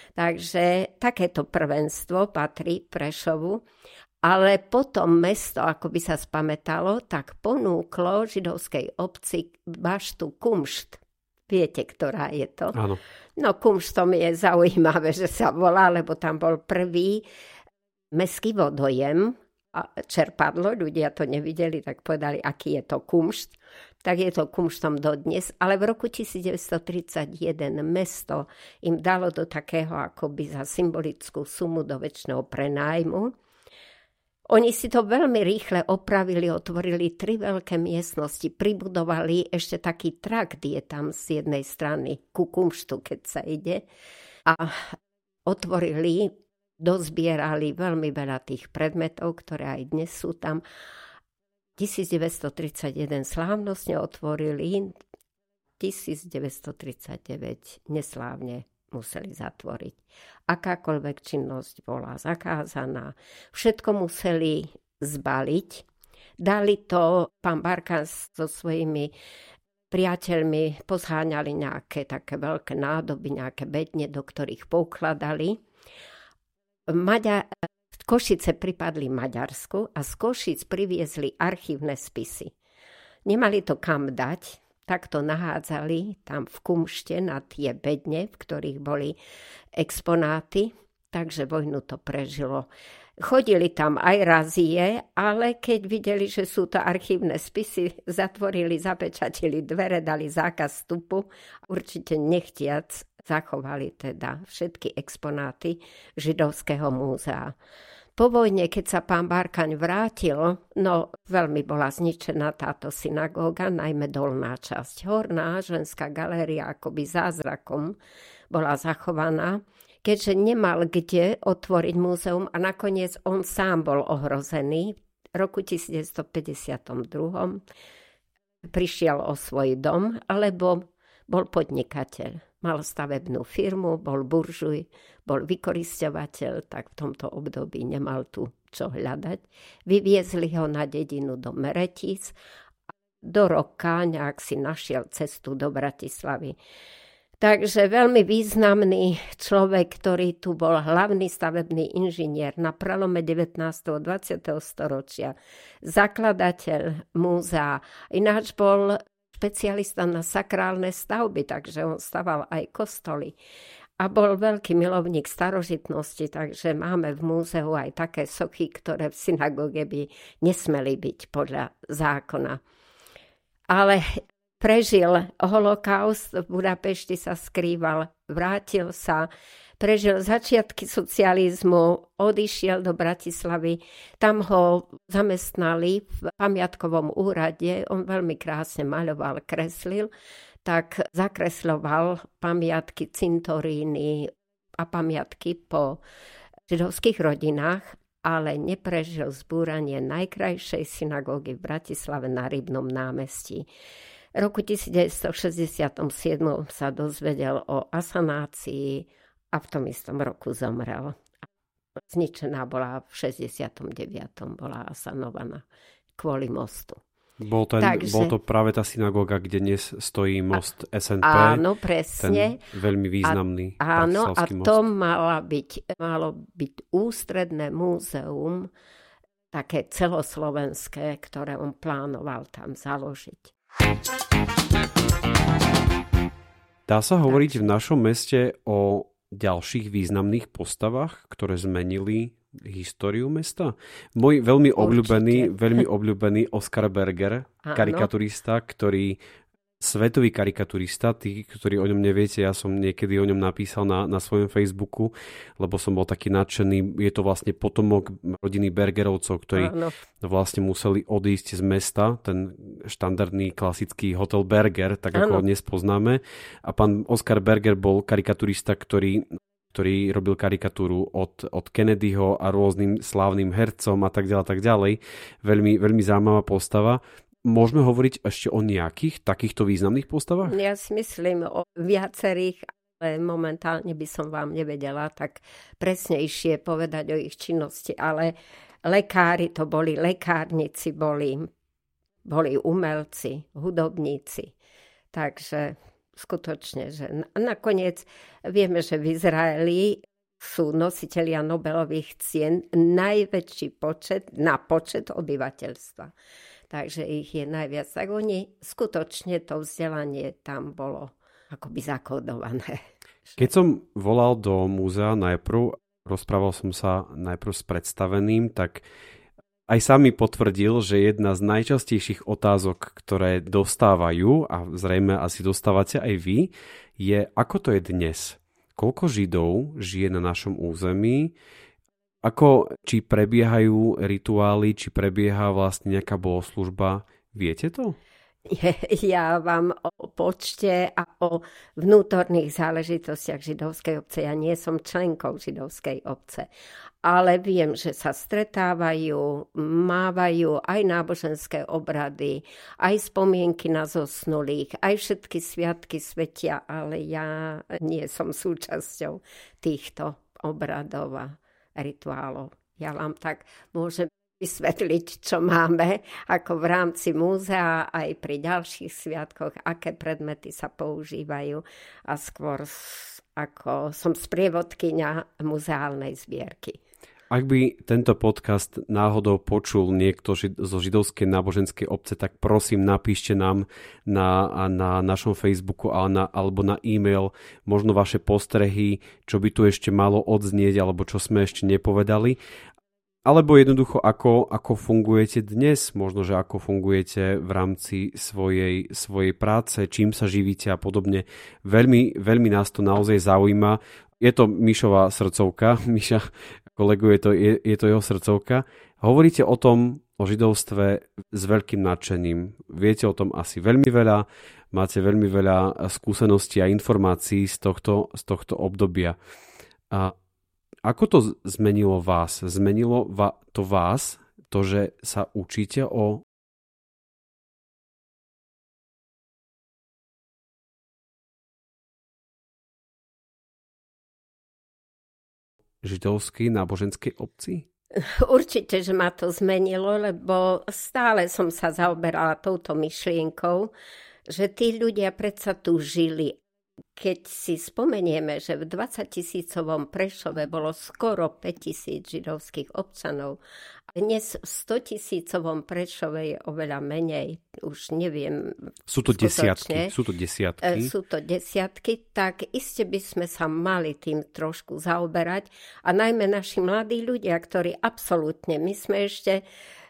Takže takéto prvenstvo patrí Prešovu, ale potom mesto, ako by sa spamätalo, tak ponúklo židovskej obci baštu Kumšt. Viete, ktorá je to? Áno. No Kumštom je zaujímavé, že sa volá, lebo tam bol prvý mestský vodojem a čerpadlo, ľudia to nevideli, tak povedali, aký je to kumšt. Tak je to kumštom dodnes, ale v roku devätnásťstotridsaťjeden mesto im dalo do takého akoby za symbolickú sumu do večného prenájmu. Oni si to veľmi rýchle opravili, otvorili tri veľké miestnosti, pribudovali ešte taký trakt, je tam z jednej strany ku kumštu, keď sa ide, a otvorili, dozbierali veľmi veľa tých predmetov, ktoré aj dnes sú tam. devätnásťstotridsaťjeden slávnostne otvorili, devätnásťstotridsaťdeväť neslávne museli zatvoriť. Akákoľvek činnosť bola zakázaná, všetko museli zbaliť. Dali to, pán Barkáň so svojimi priateľmi pozháňali nejaké také veľké nádoby, nejaké bedne, do ktorých poukladali. Maďa- Košice pripadli Maďarsku a z Košic priviezli archívne spisy. Nemali to kam dať, tak to nahádzali tam v Kumšte na tie bedne, v ktorých boli exponáty, takže vojnu to prežilo. Chodili tam aj razie, ale keď videli, že sú to archívne spisy, zatvorili, zapečatili dvere, dali zákaz vstupu, určite nechtiac zachovali teda všetky exponáty židovského múzea. Po vojne, keď sa pán Barkáň vrátil, no veľmi bola zničená táto synagóga, najmä dolná časť. Horná ženská galéria akoby zázrakom bola zachovaná, keďže nemal kde otvoriť múzeum a nakoniec on sám bol ohrozený. V roku devätnásťstopäťdesiatdva prišiel o svoj dom, alebo bol podnikateľ. Mal stavebnú firmu, bol buržuj, bol vykorisťovateľ, tak v tomto období nemal tu čo hľadať. Vyviezli ho na dedinu do Meretíc do roka nejak si našiel cestu do Bratislavy. Takže veľmi významný človek, ktorý tu bol hlavný stavebný inžinier na prelome devätnásteho a dvadsiateho storočia, zakladateľ múzea. Ináč bol špecialista na sakrálne stavby, takže on staval aj kostoly. A bol veľký milovník starožitnosti, takže máme v múzeu aj také sochy, ktoré v synagóge by nesmeli byť podľa zákona. Ale prežil holokaust, v Budapešti sa skrýval, vrátil sa, prežil začiatky socializmu, odišiel do Bratislavy, tam ho zamestnali v pamiatkovom úrade, on veľmi krásne maľoval, kreslil, tak zakresloval pamiatky, cintoríny a pamiatky po židovských rodinách, ale neprežil zbúranie najkrajšej synagógy v Bratislave na Rybnom námestí. V roku devätnásťstošesťdesiatsedem sa dozvedel o asanácii a v tom istom roku zomrel. Zničená bola v šesťdesiatom deviatom bola asanovaná kvôli mostu. Bol, ten, Takže, bol to práve tá synagóga, kde dnes stojí most es en pé. Áno, presne. Ten veľmi významný a, áno, a most. to mala byť, malo byť ústredné múzeum, také celoslovenské, ktoré on plánoval tam založiť. Dá sa hovoriť v našom meste o ďalších významných postavách, ktoré zmenili históriu mesta? Môj veľmi obľúbený, veľmi obľúbený Oskar Berger, Áno. karikaturista, ktorý svetový karikaturista, tí, ktorí o ňom neviete, ja som niekedy o ňom napísal na, na svojom Facebooku, lebo som bol taký nadšený. Je to vlastne potomok rodiny Bergerovcov, ktorí Áno. vlastne museli odísť z mesta, ten štandardný klasický hotel Berger, tak ako ho dnes poznáme. A pán Oskar Berger bol karikaturista, ktorý ktorý robil karikatúru od, od Kennedyho a rôznym slávnym hercom a tak ďalej, tak ďalej. Veľmi, veľmi zaujímavá postava. Môžeme hovoriť ešte o nejakých takýchto významných postavách? Ja si myslím o viacerých, ale momentálne by som vám nevedela tak presnejšie povedať o ich činnosti, ale lekári to boli, lekárnici boli, boli umelci, hudobníci. Takže skutočne, že nakoniec vieme, že v Izraeli sú nositelia Nobelových cien najväčší počet na počet obyvateľstva. Takže ich je najviac. Tak oni skutočne to vzdelanie tam bolo akoby zakodované. Keď som volal do múzea najprv, rozprával som sa najprv s predstaveným, tak aj sám mi potvrdil, že jedna z najčastejších otázok, ktoré dostávajú, a zrejme asi dostávate aj vy, je, ako to je dnes. Koľko Židov žije na našom území, ako, či prebiehajú rituály, či prebieha vlastne nejaká bohoslužba. Viete to? Ja vám o počte a o vnútorných záležitostiach židovskej obce, ja nie som členkou židovskej obce, ale viem, že sa stretávajú, mávajú aj náboženské obrady, aj spomienky na zosnulých, aj všetky sviatky svetia, ale ja nie som súčasťou týchto obradov a rituálov. Ja vám tak môžem vysvetliť, čo máme, ako v rámci múzea aj pri ďalších sviatkoch, aké predmety sa používajú a skôr ako som sprievodkyňa muzeálnej zbierky. Ak by tento podcast náhodou počul niekto zo židovskej náboženskej obce, tak prosím napíšte nám na, na našom Facebooku alebo na e-mail možno vaše postrehy, čo by tu ešte malo odznieť alebo čo sme ešte nepovedali. Alebo jednoducho, ako, ako fungujete dnes, možno, že ako fungujete v rámci svojej, svojej práce, čím sa živíte a podobne. Veľmi, veľmi nás to naozaj zaujíma. Je to Mišová srdcovka, Miša, kolegu, je to, je, je to jeho srdcovka. Hovoríte o tom, o židovstve s veľkým nadšením. Viete o tom asi veľmi veľa, máte veľmi veľa skúseností a informácií z tohto, z tohto obdobia. A ako to zmenilo vás? Zmenilo to vás, to, že sa učíte o židovskej náboženskej obci? Určite, že ma to zmenilo, lebo stále som sa zaoberala touto myšlienkou, že tí ľudia predsa tu žili. Keď si spomenieme, že v dvadsaťtisícovom Prešove bolo skoro päťtisíc židovských občanov, a dnes v stotisícovom Prešove je oveľa menej, už neviem. Sú to desiatky, sú to desiatky. Sú to desiatky, tak iste by sme sa mali tým trošku zaoberať. A najmä naši mladí ľudia, ktorí absolútne, my sme ešte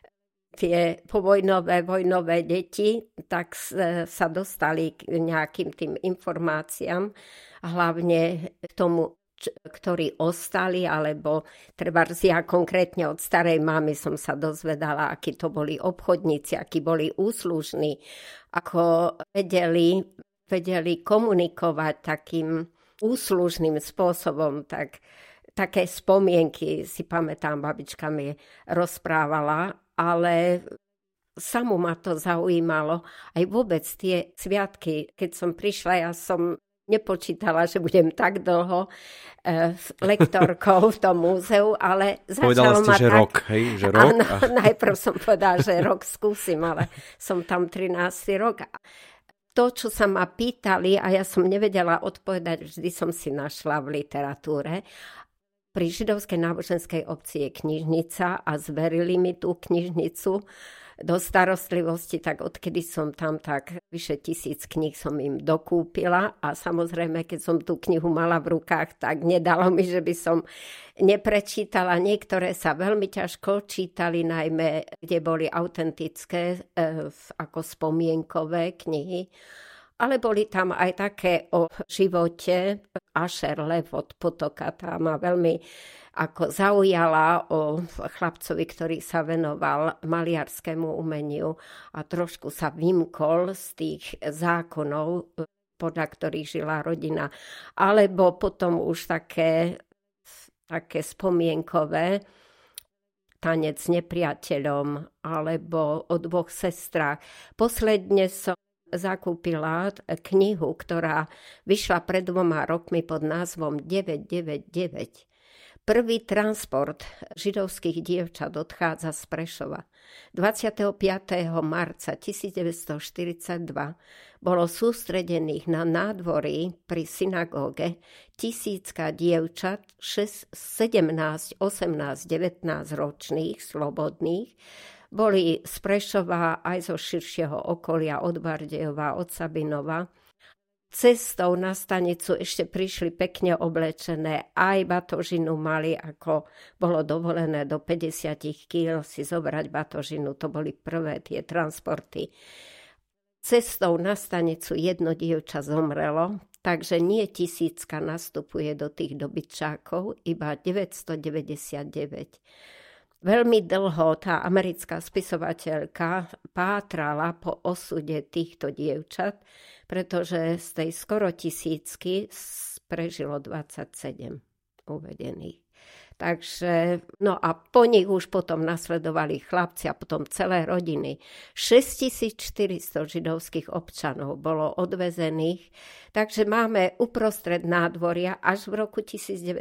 tie povojnové, vojnové deti, tak sa dostali k nejakým tým informáciám, hlavne k tomu, ktorí ostali, alebo treba ja konkrétne od starej mamy som sa dozvedala, akí to boli obchodníci, akí boli úslužní, ako vedeli, vedeli komunikovať takým úslužným spôsobom, tak také spomienky si pamätám, babička mi rozprávala, ale samú ma to zaujímalo. Aj vôbec tie sviatky, keď som prišla, ja som nepočítala, že budem tak dlho e, lektorkou v tom múzeu, ale Povedala začalo ste, ma že tak... rok, hej? Že rok? Áno, a... najprv som povedala, že rok skúsim, ale som tam trinásty rok. To, čo sa ma pýtali, a ja som nevedela odpovedať, vždy som si našla v literatúre. Pri židovskej náboženskej obci je knižnica a zverili mi tú knižnicu do starostlivosti, tak odkedy som tam, tak vyše tisíc kníh som im dokúpila a samozrejme, keď som tú knihu mala v rukách, tak nedalo mi, že by som neprečítala. Niektoré sa veľmi ťažko čítali, najmä kde boli autentické e, ako spomienkové knihy, ale boli tam aj také o živote. Asher Lev od Potoka, tá ma veľmi ako zaujala, o chlapcovi, ktorý sa venoval maliarskému umeniu a trošku sa vymkol z tých zákonov, podľa ktorých žila rodina. Alebo potom už také, také spomienkové, Tanec s nepriateľom, alebo o dvoch sestrách. Posledne som zakúpila knihu, ktorá vyšla pred dvoma rokmi pod názvom deväť deväť deväť. Prvý transport židovských dievčat odchádza z Prešova. dvadsiateho piateho marca tisícdeväťstoštyridsaťdva bolo sústredených na nádvorí pri synagóge tisícka dievčat sedemnásť, osemnásť, devätnásť ročných, slobodných. Boli z Prešova aj zo širšieho okolia, od Bardejova, od Sabinova. Cestou na stanicu ešte prišli pekne oblečené, aj batožinu mali, ako bolo dovolené do päťdesiat kíl si zobrať batožinu, to boli prvé tie transporty. Cestou na stanicu jedno dievča zomrelo, takže nie tisícka nastupuje do tých dobytčákov, iba deväťstodeväťdesiatdeväť. Veľmi dlho tá americká spisovateľka pátrala po osude týchto dievčat, pretože z tej skoro tisícky prežilo dvadsaťsedem uvedených. Takže, no a po nich už potom nasledovali chlapci a potom celé rodiny. šesťtisícštyristo židovských občanov bolo odvezených, takže máme uprostred nádvoria až v roku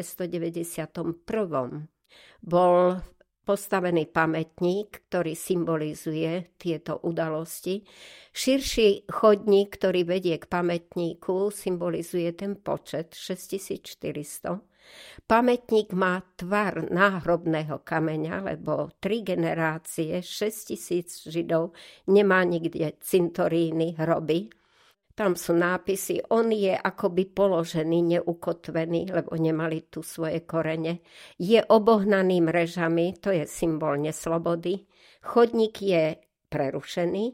devätnásťstodeväťdesiatjeden bol postavený pamätník, ktorý symbolizuje tieto udalosti. Širší chodník, ktorý vedie k pamätníku, symbolizuje ten počet šesťtisícštyristo. Pamätník má tvar náhrobného kameňa, lebo tri generácie, šesťtisíc Židov nemá nikde cintoríny, hroby. Tam sú nápisy, on je akoby položený, neukotvený, lebo nemali tu svoje korene. Je obohnaný mrežami, to je symbol neslobody. Chodník je prerušený.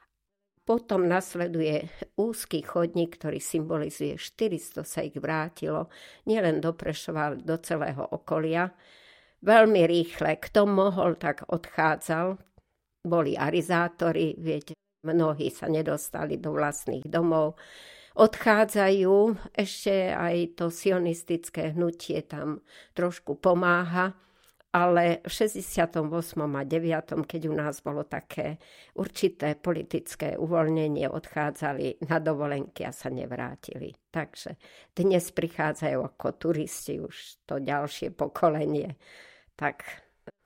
Potom nasleduje úzky chodník, ktorý symbolizuje štyristo sa ich vrátilo, nielen do Prešova, ale do celého okolia. Veľmi rýchle, kto mohol, tak odchádzal. Boli arizátori, viete, mnohí sa nedostali do vlastných domov. Odchádzajú, ešte aj to sionistické hnutie tam trošku pomáha, ale v šesťdesiatom ôsmom a deviatom keď u nás bolo také určité politické uvoľnenie, odchádzali na dovolenky a sa nevrátili. Takže dnes prichádzajú ako turisti už to ďalšie pokolenie. Tak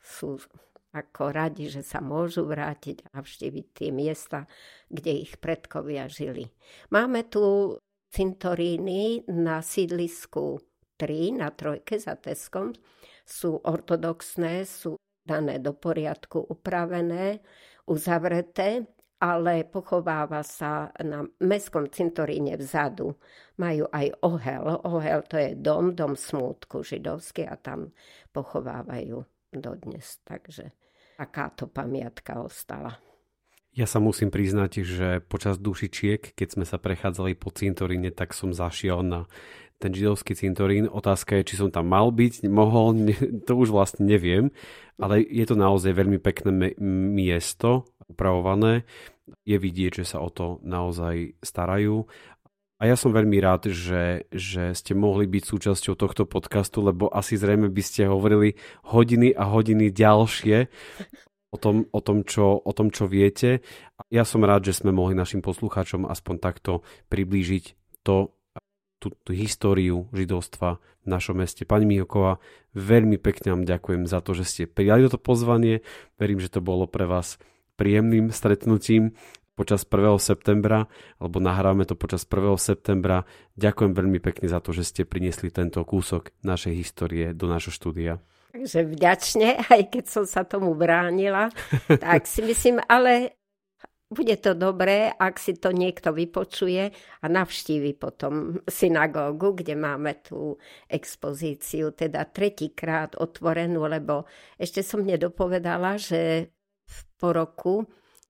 sú ako radi, že sa môžu vrátiť a navštíviť tie miesta, kde ich predkovia žili. Máme tu cintoríny na sídlisku tri, na trojke za Teskom. Sú ortodoxné, sú dané do poriadku, upravené, uzavreté, ale pochováva sa na mestskom cintoríne vzadu. Majú aj ohel. Ohel to je dom, dom smútku židovský a tam pochovávajú dodnes. Takže takáto pamiatka ostala. Ja sa musím priznať, že počas dušičiek, keď sme sa prechádzali po cintoríne, tak som zašiel na ten židovský cintorín. Otázka je, či som tam mal byť, mohol, to už vlastne neviem, ale je to naozaj veľmi pekné miesto, upravované. Je vidieť, že sa o to naozaj starajú. A ja som veľmi rád, že, že ste mohli byť súčasťou tohto podcastu, lebo asi zrejme by ste hovorili hodiny a hodiny ďalšie o tom, o tom, čo, o tom, čo viete. A ja som rád, že sme mohli našim poslucháčom aspoň takto priblížiť to, tú, tú históriu židovstva v našom meste. Pani Mihoková, veľmi pekne vám ďakujem za to, že ste prijali toto pozvanie. Verím, že to bolo pre vás príjemným stretnutím počas prvého septembra, alebo nahrávame to počas prvého septembra. Ďakujem veľmi pekne za to, že ste priniesli tento kúsok našej histórie do nášho štúdia. Takže vďačne, aj keď som sa tomu bránila, tak si myslím, ale bude to dobré, ak si to niekto vypočuje a navštívi potom synagógu, kde máme tú expozíciu, teda tretíkrát otvorenú, lebo ešte som nedopovedala, že po roku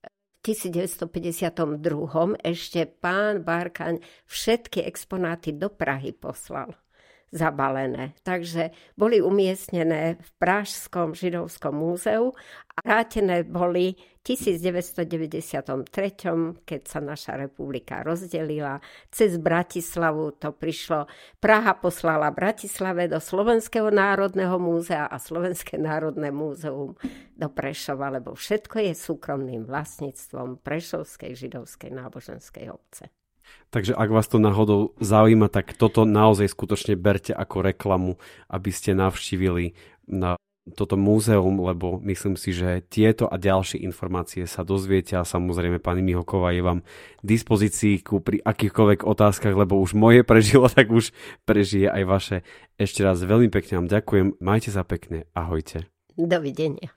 devätnásťstopäťdesiatdva ešte pán Barkaň všetky exponáty do Prahy poslal zabalené. Takže boli umiestnené v Pražskom židovskom múzeu a vrátené boli v devätnásťstodeväťdesiattri, keď sa naša republika rozdelila. Cez Bratislavu to prišlo. Praha poslala Bratislave do Slovenského národného múzea a Slovenské národné múzeum do Prešova, lebo všetko je súkromným vlastníctvom Prešovskej židovskej náboženskej obce. Takže ak vás to náhodou zaujíma, tak toto naozaj skutočne berte ako reklamu, aby ste navštívili na toto múzeum, lebo myslím si, že tieto a ďalšie informácie sa dozviete a samozrejme pani Mihoková je vám k dispozícii pri akýchkoľvek otázkach, lebo už moje prežilo, tak už prežije aj vaše. Ešte raz veľmi pekne vám ďakujem, majte sa pekne, ahojte. Dovidenia.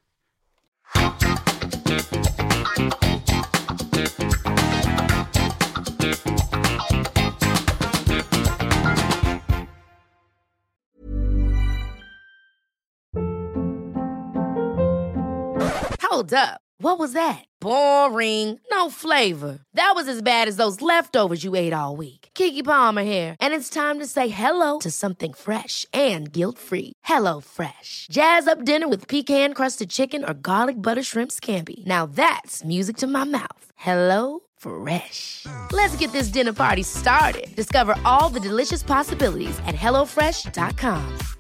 Hold up. What was that? Boring. No flavor. That was as bad as those leftovers you ate all week. Keke Palmer here. And it's time to say hello to something fresh and guilt-free. Hello Fresh. Jazz up dinner with pecan-crusted chicken or garlic butter shrimp scampi. Now that's music to my mouth. Hello Fresh. Let's get this dinner party started. Discover all the delicious possibilities at hello fresh dot com.